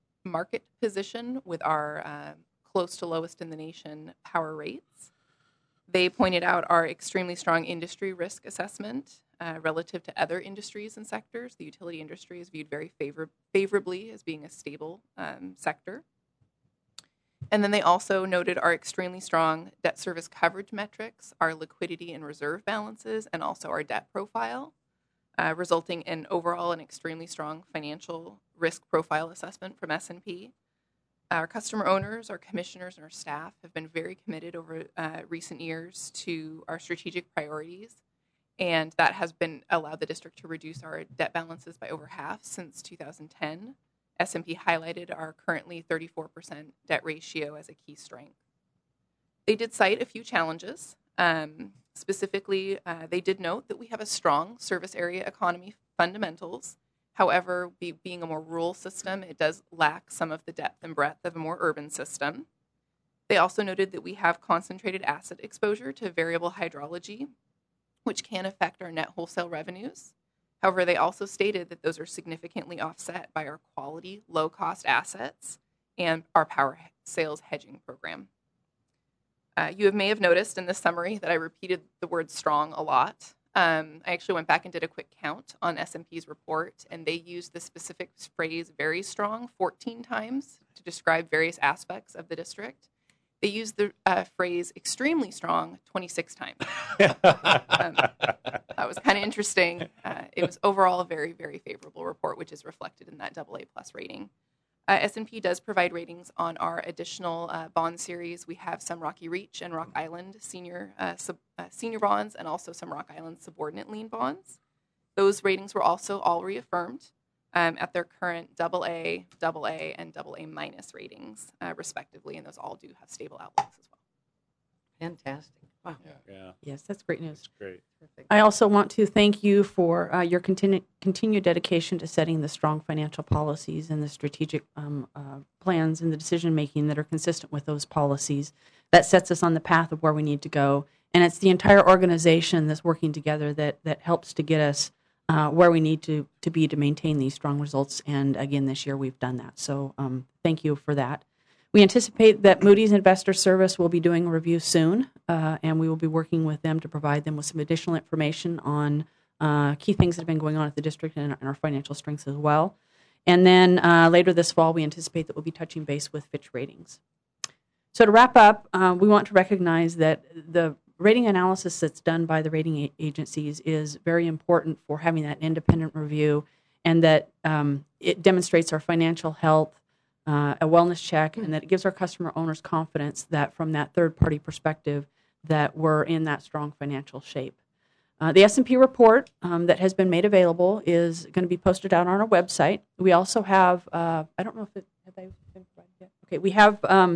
position with our close to lowest in the nation power rates. They pointed out our extremely strong industry risk assessment relative to other industries and sectors. The utility industry is viewed very favorably as being a stable sector. And then they also noted our extremely strong debt service coverage metrics, our liquidity and reserve balances, and also our debt profile, resulting in overall an extremely strong financial risk profile assessment from S&P. Our customer owners, our commissioners, and our staff have been very committed over recent years to our strategic priorities, and that has been allowed the district to reduce our debt balances by over half since 2010. S&P highlighted our currently 34% debt ratio as a key strength. They did cite a few challenges. Specifically, they did note that we have a strong service area economy fundamentals. However, being a more rural system, it does lack some of the depth and breadth of a more urban system. They also noted that we have concentrated asset exposure to variable hydrology, which can affect our net wholesale revenues. However, they also stated that those are significantly offset by our quality, low-cost assets and our power sales hedging program. You may have noticed in the summary that I repeated the word strong a lot. I actually went back and did a quick count on S&P's report, and they used the specific phrase very strong 14 times to describe various aspects of the district. They used the phrase extremely strong 26 times. That was kind of interesting. It was overall a very, very favorable report, which is reflected in that AA+ rating. S&P does provide ratings on our additional bond series. We have some Rocky Reach and Rock Island senior bonds, and also some Rock Island subordinate lien bonds. Those ratings were also all reaffirmed at their current AA, AA, and AA- ratings, respectively, and those all do have stable outlooks as well. Fantastic. Wow. Yeah. Yes, that's great news. That's great. I also want to thank you for your continued dedication to setting the strong financial policies and the strategic plans and the decision making that are consistent with those policies. That sets us on the path of where we need to go. And it's the entire organization that's working together that helps to get us where we need to be to maintain these strong results. And again, this year we've done that. So thank you for that. We anticipate that Moody's Investor Service will be doing a review soon, and we will be working with them to provide them with some additional information on key things that have been going on at the district and our financial strengths as well. And then later this fall, we anticipate that we'll be touching base with Fitch Ratings. So to wrap up, we want to recognize that the rating analysis that's done by the rating agencies is very important for having that independent review, and that it demonstrates our financial health, a wellness check, and that it gives our customer owners confidence that from that third-party perspective that we're in that strong financial shape. The S&P report that has been made available is going to be posted out on our website. We also have, I don't know if have they been provided yet? Okay, we have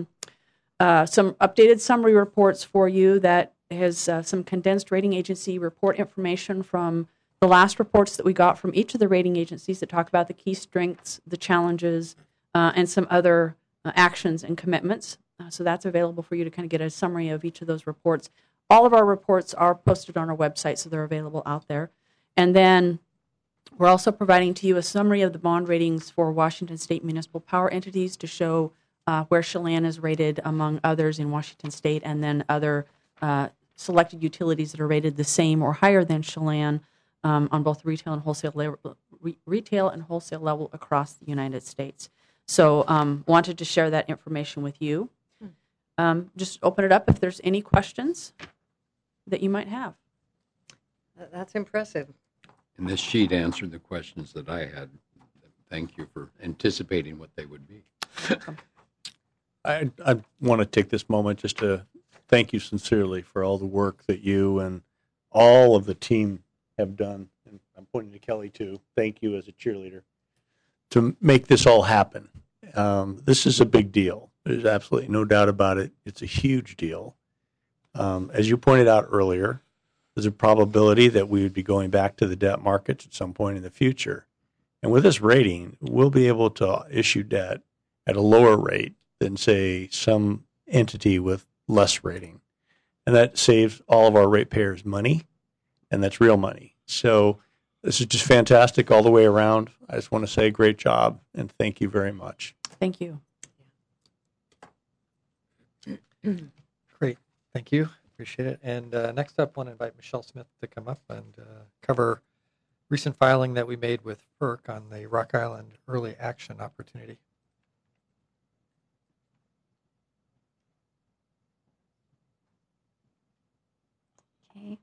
some updated summary reports for you that has some condensed rating agency report information from the last reports that we got from each of the rating agencies that talk about the key strengths, the challenges, and some other actions and commitments. So that's available for you to kind of get a summary of each of those reports. All of our reports are posted on our website, so they're available out there. And then we're also providing to you a summary of the bond ratings for Washington State municipal power entities to show where Chelan is rated among others in Washington State, and then other selected utilities that are rated the same or higher than Chelan on both retail and wholesale level across the United States. So wanted to share that information with you. Just open it up if there's any questions that you might have. That's impressive. And this sheet answered the questions that I had. Thank you for anticipating what they would be. I want to take this moment just to thank you sincerely for all the work that you and all of the team have done. And I'm pointing to Kelly too. Thank you as a cheerleader to make this all happen. This is a big deal. There's absolutely no doubt about it. It's a huge deal. As you pointed out earlier, there's a probability that we would be going back to the debt markets at some point in the future. And with this rating, we'll be able to issue debt at a lower rate than, say, some entity with less rating. And that saves all of our ratepayers money, and that's real money. So this is just fantastic all the way around. I just want to say great job, and thank you very much. Thank you. Great. Thank you. Appreciate it. And next up, I want to invite Michelle Smith to come up and cover recent filing that we made with FERC on the Rock Island Early Action Opportunity. Okay.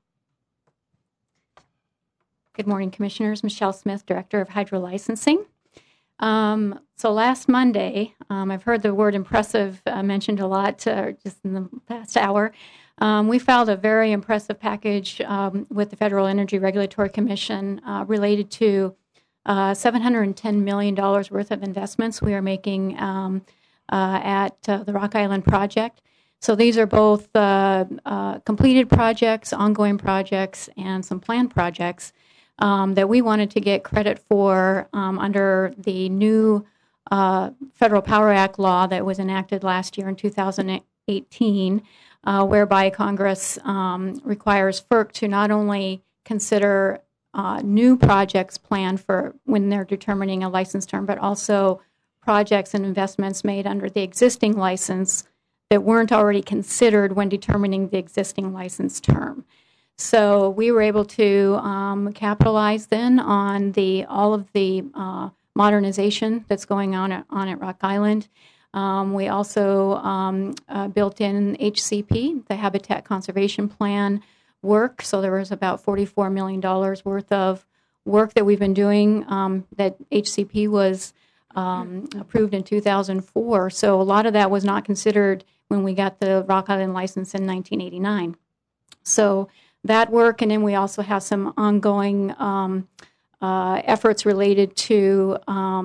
Good morning, Commissioners. Michelle Smith, Director of Hydro Licensing. So last Monday, I've heard the word impressive mentioned a lot just in the past hour. We filed a very impressive package with the Federal Energy Regulatory Commission related to $710 million worth of investments we are making at the Rock Island project. So these are both completed projects, ongoing projects, and some planned projects that we wanted to get credit for under the new Federal Power Act law that was enacted last year in 2018, whereby Congress requires FERC to not only consider new projects planned for when they're determining a license term, but also projects and investments made under the existing license that weren't already considered when determining the existing license term. So we were able to capitalize then on all of the modernization that's going on at Rock Island. We also built in HCP, the Habitat Conservation Plan work. So there was about $44 million worth of work that we've been doing that HCP was approved in 2004. So a lot of that was not considered when we got the Rock Island license in 1989. So that work, and then we also have some ongoing efforts related to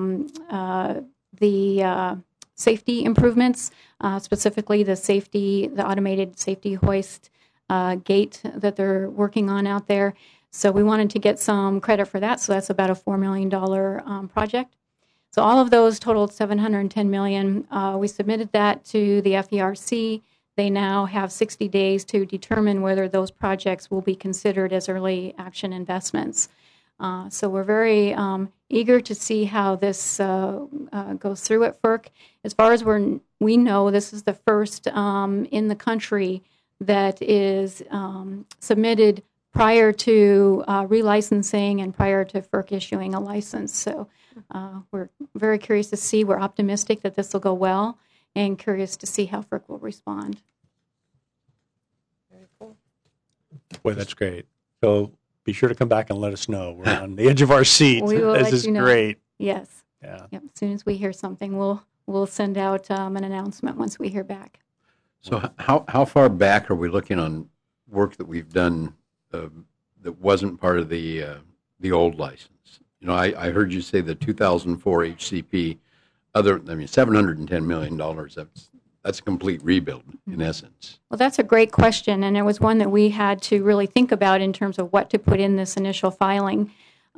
the safety improvements, specifically the automated safety hoist gate that they're working on out there. So we wanted to get some credit for that. So that's about a $4 million project. So all of those totaled $710 million. We submitted that to the FERC. They now have 60 days to determine whether those projects will be considered as early action investments. So we're very eager to see how this goes through at FERC. As far as we know, this is the first in the country that is submitted prior to relicensing and prior to FERC issuing a license. So we're very curious to see. We're optimistic that this will go well and curious to see how FERC will respond. Very cool. Boy, that's great. So be sure to come back and let us know. We're on the edge of our seat. We will This let is you know. great. Yes. Yeah. Yep. As soon as we hear something, we'll send out an announcement once we hear back. So how far back are we looking on work that we've done that wasn't part of the old license? You know, I heard you say the 2004 HCP, $710 million. That's a complete rebuild in essence. Well, that's a great question, and it was one that we had to really think about in terms of what to put in this initial filing.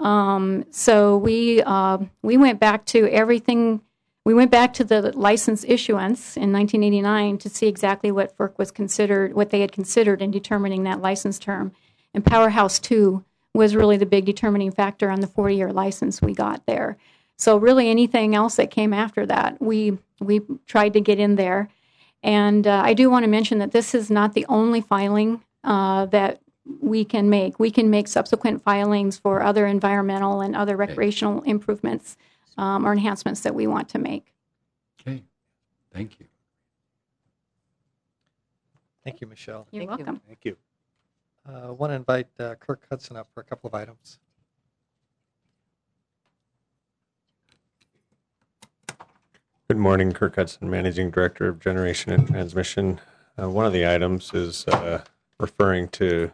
So we went back to everything. We went back to the license issuance in 1989 to see exactly what FERC was considered, what they had considered in determining that license term. And Powerhouse 2 was really the big determining factor on the 40-year license we got there. So really anything else that came after that, we tried to get in there. And I do want to mention that this is not the only filing that we can make. We can make subsequent filings for other environmental and other recreational improvements or enhancements that we want to make. Okay. Thank you. Thank you, Michelle. You're welcome. Thank you. I want to invite Kirk Hudson up for a couple of items. Good morning, Kirk Hudson, Managing Director of Generation and Transmission. One of the items is referring to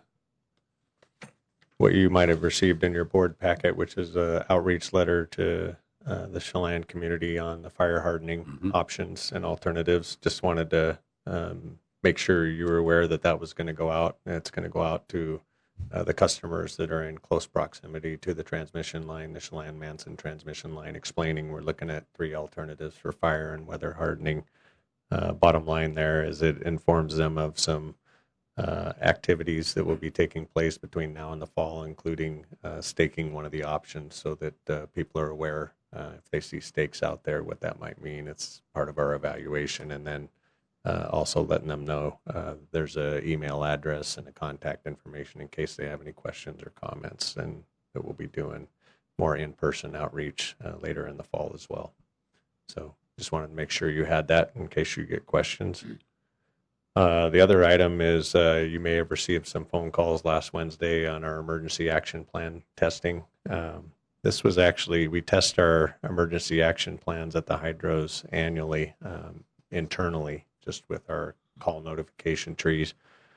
what you might have received in your board packet, which is an outreach letter to the Chelan community on the fire hardening options and alternatives. Just wanted to make sure you were aware that that was going to go out. And it's going to go out to the customers that are in close proximity to the transmission line, the Chelan-Manson transmission line, explaining we're looking at 3 alternatives for fire and weather hardening. Bottom line there is it informs them of some activities that will be taking place between now and the fall, including staking one of the options so that people are aware if they see stakes out there what that might mean. It's part of our evaluation. And then also letting them know there's an email address and a contact information in case they have any questions or comments, and that we'll be doing more in-person outreach later in the fall as well. So just wanted to make sure you had that in case you get questions. The other item is you may have received some phone calls last Wednesday on our emergency action plan testing. This was actually, we test our emergency action plans at the hydros annually internally, just with our call notification trees.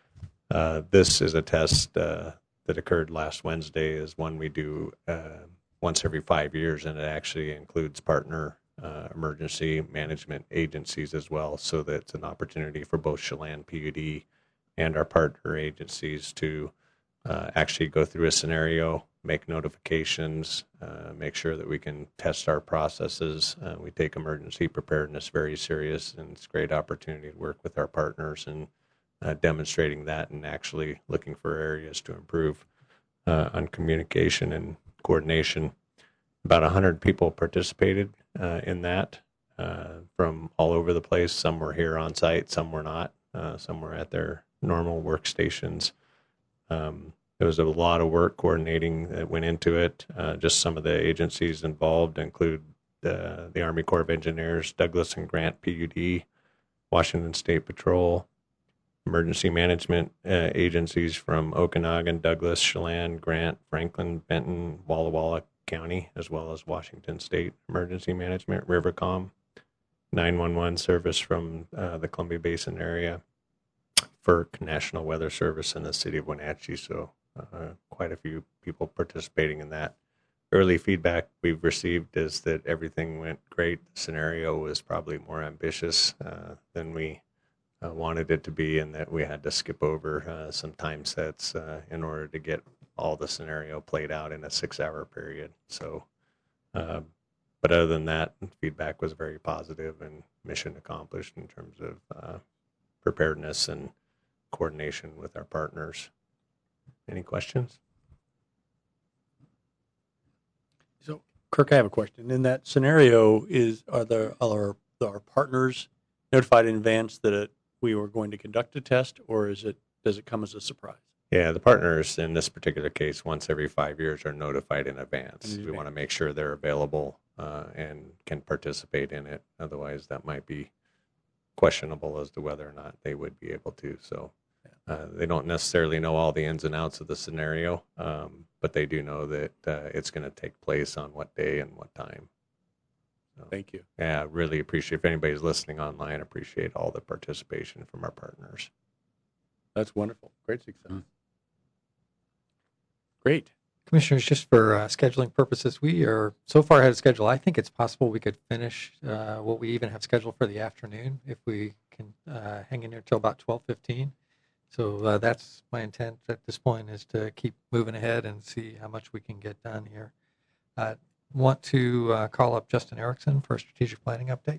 This is a test that occurred last Wednesday, is one we do once every 5 years, and it actually includes partner emergency management agencies as well, so that it's an opportunity for both Chelan PUD and our partner agencies to actually go through a scenario, make notifications, make sure that we can test our processes. We take emergency preparedness very serious, and it's a great opportunity to work with our partners and demonstrating that and actually looking for areas to improve on communication and coordination. About 100 people participated in that. from all over the place. Some were here on site, some were not. Some were at their normal workstations. There was a lot of work coordinating that went into it. Just some of the agencies involved include the Army Corps of Engineers, Douglas and Grant PUD, Washington State Patrol, emergency management agencies from Okanagan, Douglas, Chelan, Grant, Franklin, Benton, Walla Walla County, as well as Washington State Emergency Management, Rivercom, 911 service from the Columbia Basin area, FERC, National Weather Service, and the city of Wenatchee. So quite a few people participating in that. Early feedback we've received is that everything went great. The scenario was probably more ambitious than we wanted it to be, and that we had to skip over some time sets in order to get all the scenario played out in a 6-hour period. So, but other than that, feedback was very positive and mission accomplished in terms of preparedness and coordination with our partners. Any questions? So, Kirk, I have a question. In that scenario, are our partners notified in advance that we were going to conduct a test, or does it come as a surprise? Yeah, the partners in this particular case, once every 5 years, are notified in advance. We want to make sure they're available and can participate in it. Otherwise, that might be questionable as to whether or not they would be able to. So they don't necessarily know all the ins and outs of the scenario, but they do know that it's going to take place on what day and what time. So, thank you. Yeah, really appreciate, if anybody's listening online, appreciate all the participation from our partners. That's wonderful. Great success. Great. Commissioners, just for scheduling purposes, we are so far ahead of schedule. I think it's possible we could finish what we even have scheduled for the afternoon if we can hang in there till about 12:15. So that's my intent at this point, is to keep moving ahead and see how much we can get done here. Want to call up Justin Erickson for a strategic planning update.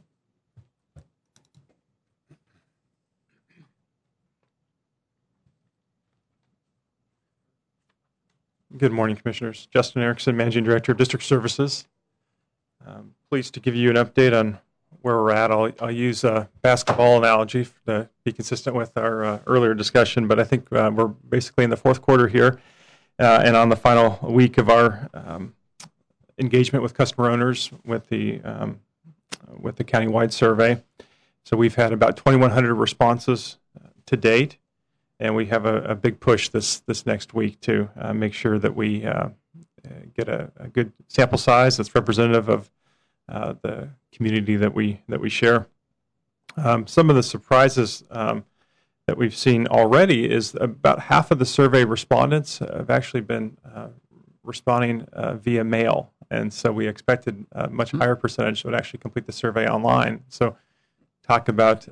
Good morning, Commissioners. Justin Erickson, Managing Director of District Services. Pleased to give you an update on where we're at. I'll use a basketball analogy to be consistent with our earlier discussion, but I think we're basically in the fourth quarter here and on the final week of our engagement with customer owners with the countywide survey. So we've had about 2,100 responses to date. And we have a big push this next week to make sure that we get a good sample size that's representative of the community that we share. Some of the surprises that we've seen already is about half of the survey respondents have actually been responding via mail, and so we expected a much higher percentage would actually complete the survey online. So talk about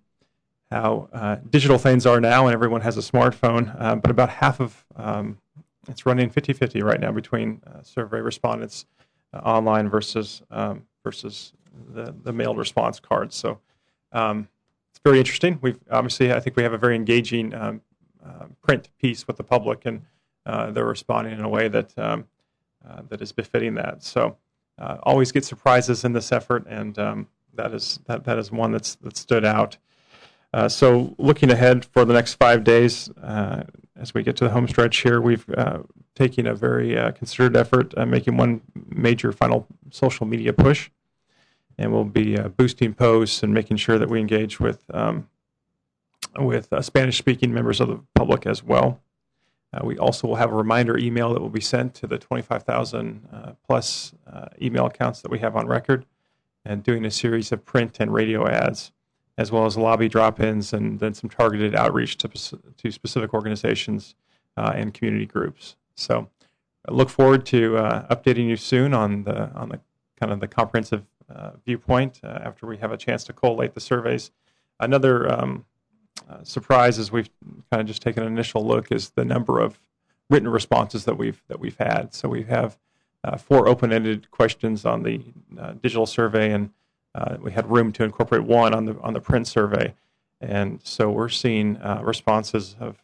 how digital things are now, and everyone has a smartphone, but about half of it's running 50-50 right now between survey respondents online versus the mailed response cards. So it's very interesting. I think we have a very engaging print piece with the public, and they're responding in a way that that is befitting that. So always get surprises in this effort, and that is one that stood out. So looking ahead for the next 5 days, as we get to the home stretch here, we've taken a very considered effort making one major final social media push, and we'll be boosting posts and making sure that we engage with Spanish-speaking members of the public as well. We also will have a reminder email that will be sent to the 25,000 plus email accounts that we have on record, and doing a series of print and radio ads, as well as lobby drop-ins, and then some targeted outreach to specific organizations and community groups. So I look forward to updating you soon on the kind of the comprehensive viewpoint after we have a chance to collate the surveys. Another surprise, as we've kind of just taken an initial look, is the number of written responses that we've had. So we have 4 open-ended questions on the digital survey, and we had room to incorporate one on the print survey, and so we're seeing responses of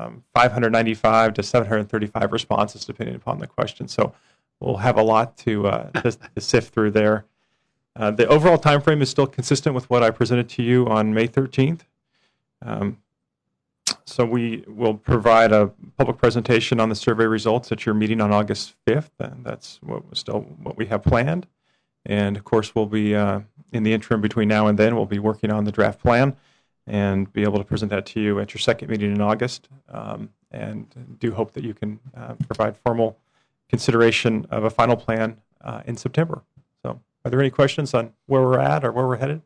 595 to 735 responses depending upon the question. So we'll have a lot to sift through there. The overall timeframe is still consistent with what I presented to you on May 13th. So we will provide a public presentation on the survey results at your meeting on August 5th, and that's what we have planned. And of course, we'll be in the interim between now and then, we'll be working on the draft plan and be able to present that to you at your second meeting in August. And do hope that you can provide formal consideration of a final plan in September. So are there any questions on where we're at or where we're headed?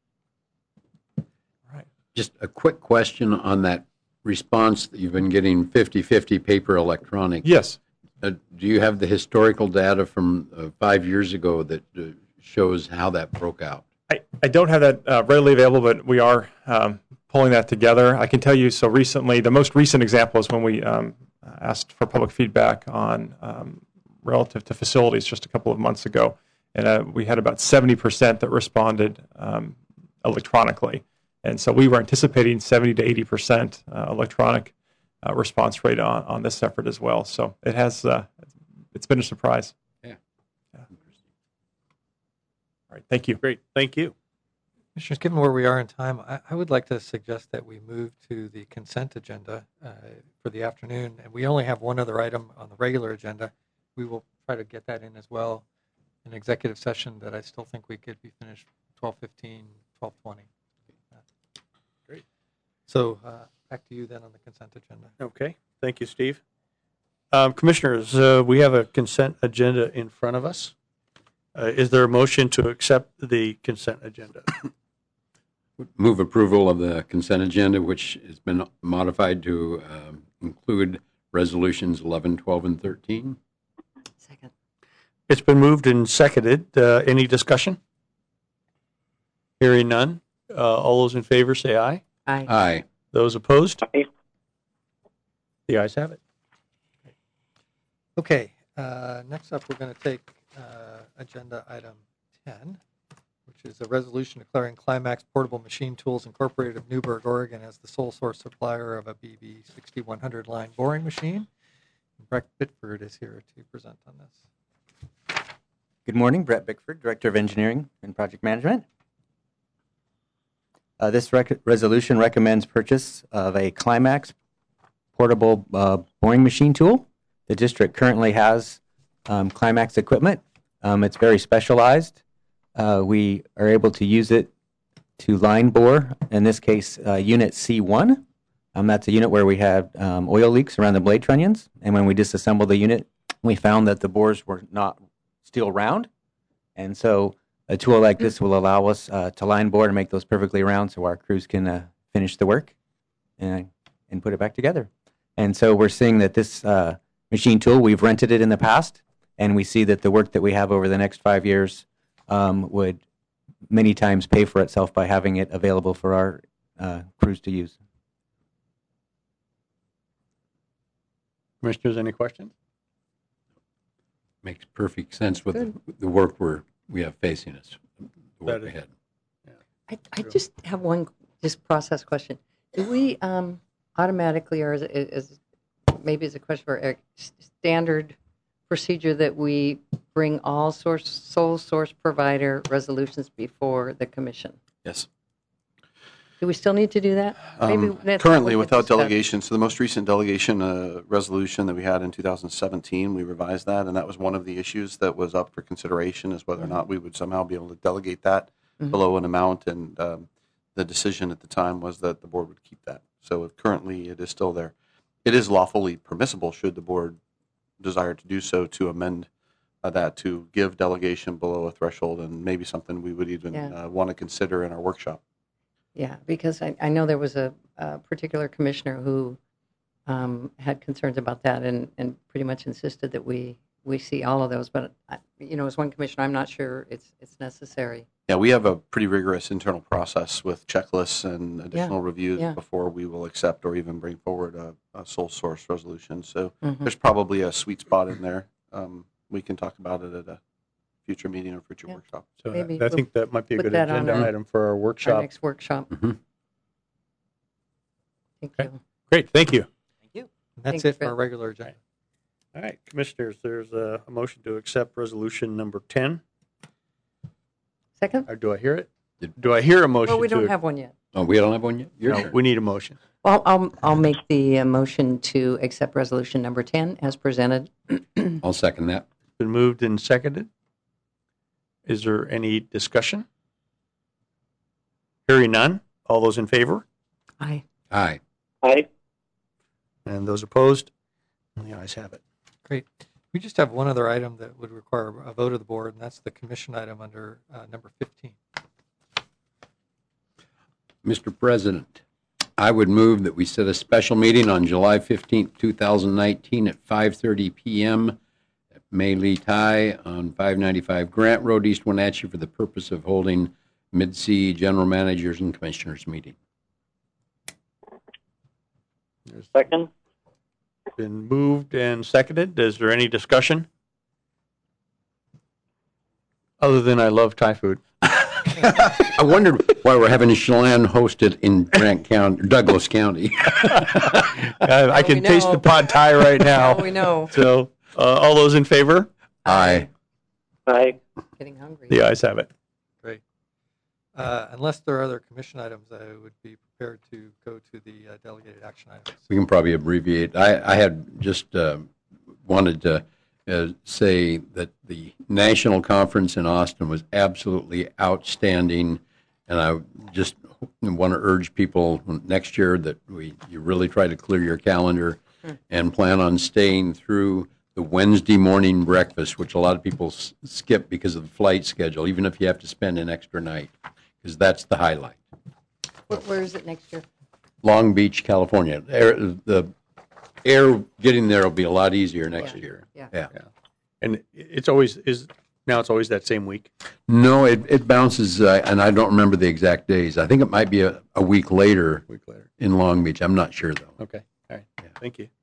Just a quick question on that response that you've been getting 50-50 paper electronic. Yes. Do you have the historical data from 5 years ago that shows how that broke out? I don't have that readily available, but we are pulling that together. I can tell you, so recently, the most recent example is when we asked for public feedback on relative to facilities just a couple of months ago. And we had about 70% that responded electronically. And so we were anticipating 70 to 80% electronic response rate on this effort as well. So it has, it's been a surprise. Yeah. All right. Thank you. Great. Thank you. Commissioners, given where we are in time, I would like to suggest that we move to the consent agenda for the afternoon. And we only have one other item on the regular agenda. We will try to get that in as well, an executive session that I still think we could be finished 12:15, 12:20. Great. So back to you then on the consent agenda. Okay. Thank you, Steve. Commissioners, we have a consent agenda in front of us. Is there a motion to accept the consent agenda? Move approval of the consent agenda, which has been modified to include resolutions 11, 12, and 13. Second. It's been moved and seconded. Any discussion? Hearing none. All those in favor say aye. Aye. Aye. Those opposed? Aye. The ayes have it. Okay. Next up, we're going to take agenda item 10, which is a resolution declaring Climax Portable Machine Tools Incorporated of Newburgh, Oregon, as the sole source supplier of a BB 6100 line boring machine. Brett Bickford is here to present on this. Good morning, Brett Bickford, Director of Engineering and Project Management. This resolution recommends purchase of a Climax portable boring machine tool. The district currently has Climax equipment. It's very specialized. We are able to use it to line bore, in this case, unit C1. That's a unit where we have oil leaks around the blade trunnions, and when we disassembled the unit, we found that the bores were not steel round, and so a tool like this will allow us to line bore and make those perfectly round so our crews can finish the work and put it back together. And so we're seeing that this machine tool, we've rented it in the past, and we see that the work that we have over the next 5 years would many times pay for itself by having it available for our crews to use. Commissioners, any questions? Makes perfect sense with the work we have facing us, the work ahead. I just have one process question. Do we automatically, or is maybe it's a question for Eric, standard procedure that we bring all sole source provider resolutions before the commission? Yes. Do we still need to do that? Currently, without delegation, so the most recent delegation resolution that we had in 2017, we revised that, and that was one of the issues that was up for consideration, is whether or not we would somehow be able to delegate that below an amount, and the decision at the time was that the board would keep that. So currently, it is still there. It is lawfully permissible, should the board desire to do so, to amend that to give delegation below a threshold, and maybe something we would even want to consider in our workshop. Yeah, because I know there was a particular commissioner who had concerns about that and pretty much insisted that we see all of those. But, as one commissioner, I'm not sure it's necessary. Yeah, we have a pretty rigorous internal process with checklists and additional reviews before we will accept or even bring forward a sole source resolution. So there's probably a sweet spot in there. We can talk about it at a future meeting or future workshop. So I think that might be a good agenda item for our workshop. Our next workshop. Thank you. Great. Thank you. Thank you. That's it for our regular agenda. All right, Commissioners, there's a motion to accept resolution number 10. Second? Or do I hear it? Do I hear a motion? Well, we don't to, have one yet. Oh, we don't have one yet? No, we need a motion. Well, I'll make the motion to accept resolution number 10 as presented. I'll second that. Been moved and seconded. Is there any discussion? Hearing none. All those in favor? Aye. Aye. Aye. And those opposed? The ayes have it. Great. We just have one other item that would require a vote of the board, and that's the commission item under number 15. Mr. President, I would move that we set a special meeting on July 15th, 2019 at 5:30 p.m. at Mei Lee Tai on 595 Grant Road, East Wenatchee, for the purpose of holding Mid-Sea General Managers and Commissioners meeting. Second. Been moved and seconded. Is there any discussion? Other than I love Thai food. I wondered why we're having Chelan hosted in Grant County, Douglas County. I can taste the pad Thai right now. We know. So, all those in favor? Aye. Aye. Getting hungry. The ayes have it. Great. Unless there are other commission items, I would be prepared to go to the delegated action items. We can probably abbreviate. I had just wanted to say that the national conference in Austin was absolutely outstanding, and I just want to urge people next year that you really try to clear your calendar and plan on staying through the Wednesday morning breakfast, which a lot of people skip because of the flight schedule, even if you have to spend an extra night, because that's the highlight. Where is it next year? Long Beach, California. The air getting there will be a lot easier next year. Yeah. And it's always that same week. No, it bounces, and I don't remember the exact days. I think it might be a week later. In Long Beach. I'm not sure though. Okay. All right. Yeah. Thank you.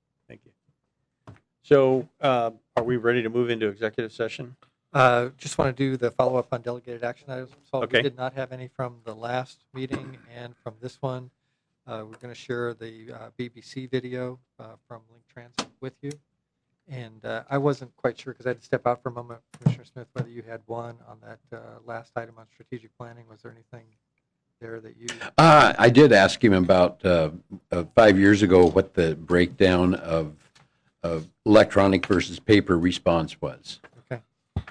So, are we ready to move into executive session? Just want to do the follow-up on delegated action items. So Okay. We did not have any from the last meeting and from this one. We're going to share the BBC video from Link Transit with you. And I wasn't quite sure because I had to step out for a moment, Commissioner Smith, whether you had one on that last item on strategic planning. Was there anything there that you... I did ask him about 5 years ago what the breakdown of electronic versus paper response was. Okay.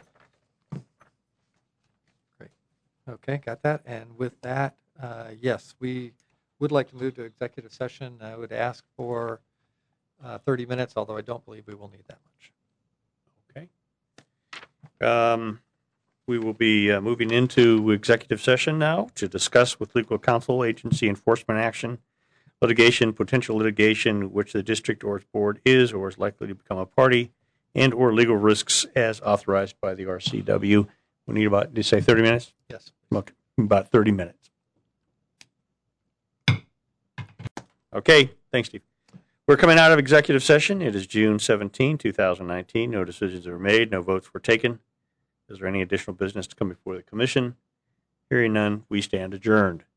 Great. Okay, got that. And with that, yes, we would like to move to executive session. I would ask for 30 minutes, although I don't believe we will need that much. Okay. We will be moving into executive session now to discuss with legal counsel, agency enforcement action, litigation, potential litigation, which the district or its board is or is likely to become a party, and or legal risks as authorized by the RCW. We need about, did you say 30 minutes? Yes. Okay, about 30 minutes. Okay, thanks, Steve. We're coming out of executive session. It is June 17, 2019. No decisions were made. No votes were taken. Is there any additional business to come before the commission? Hearing none, we stand adjourned.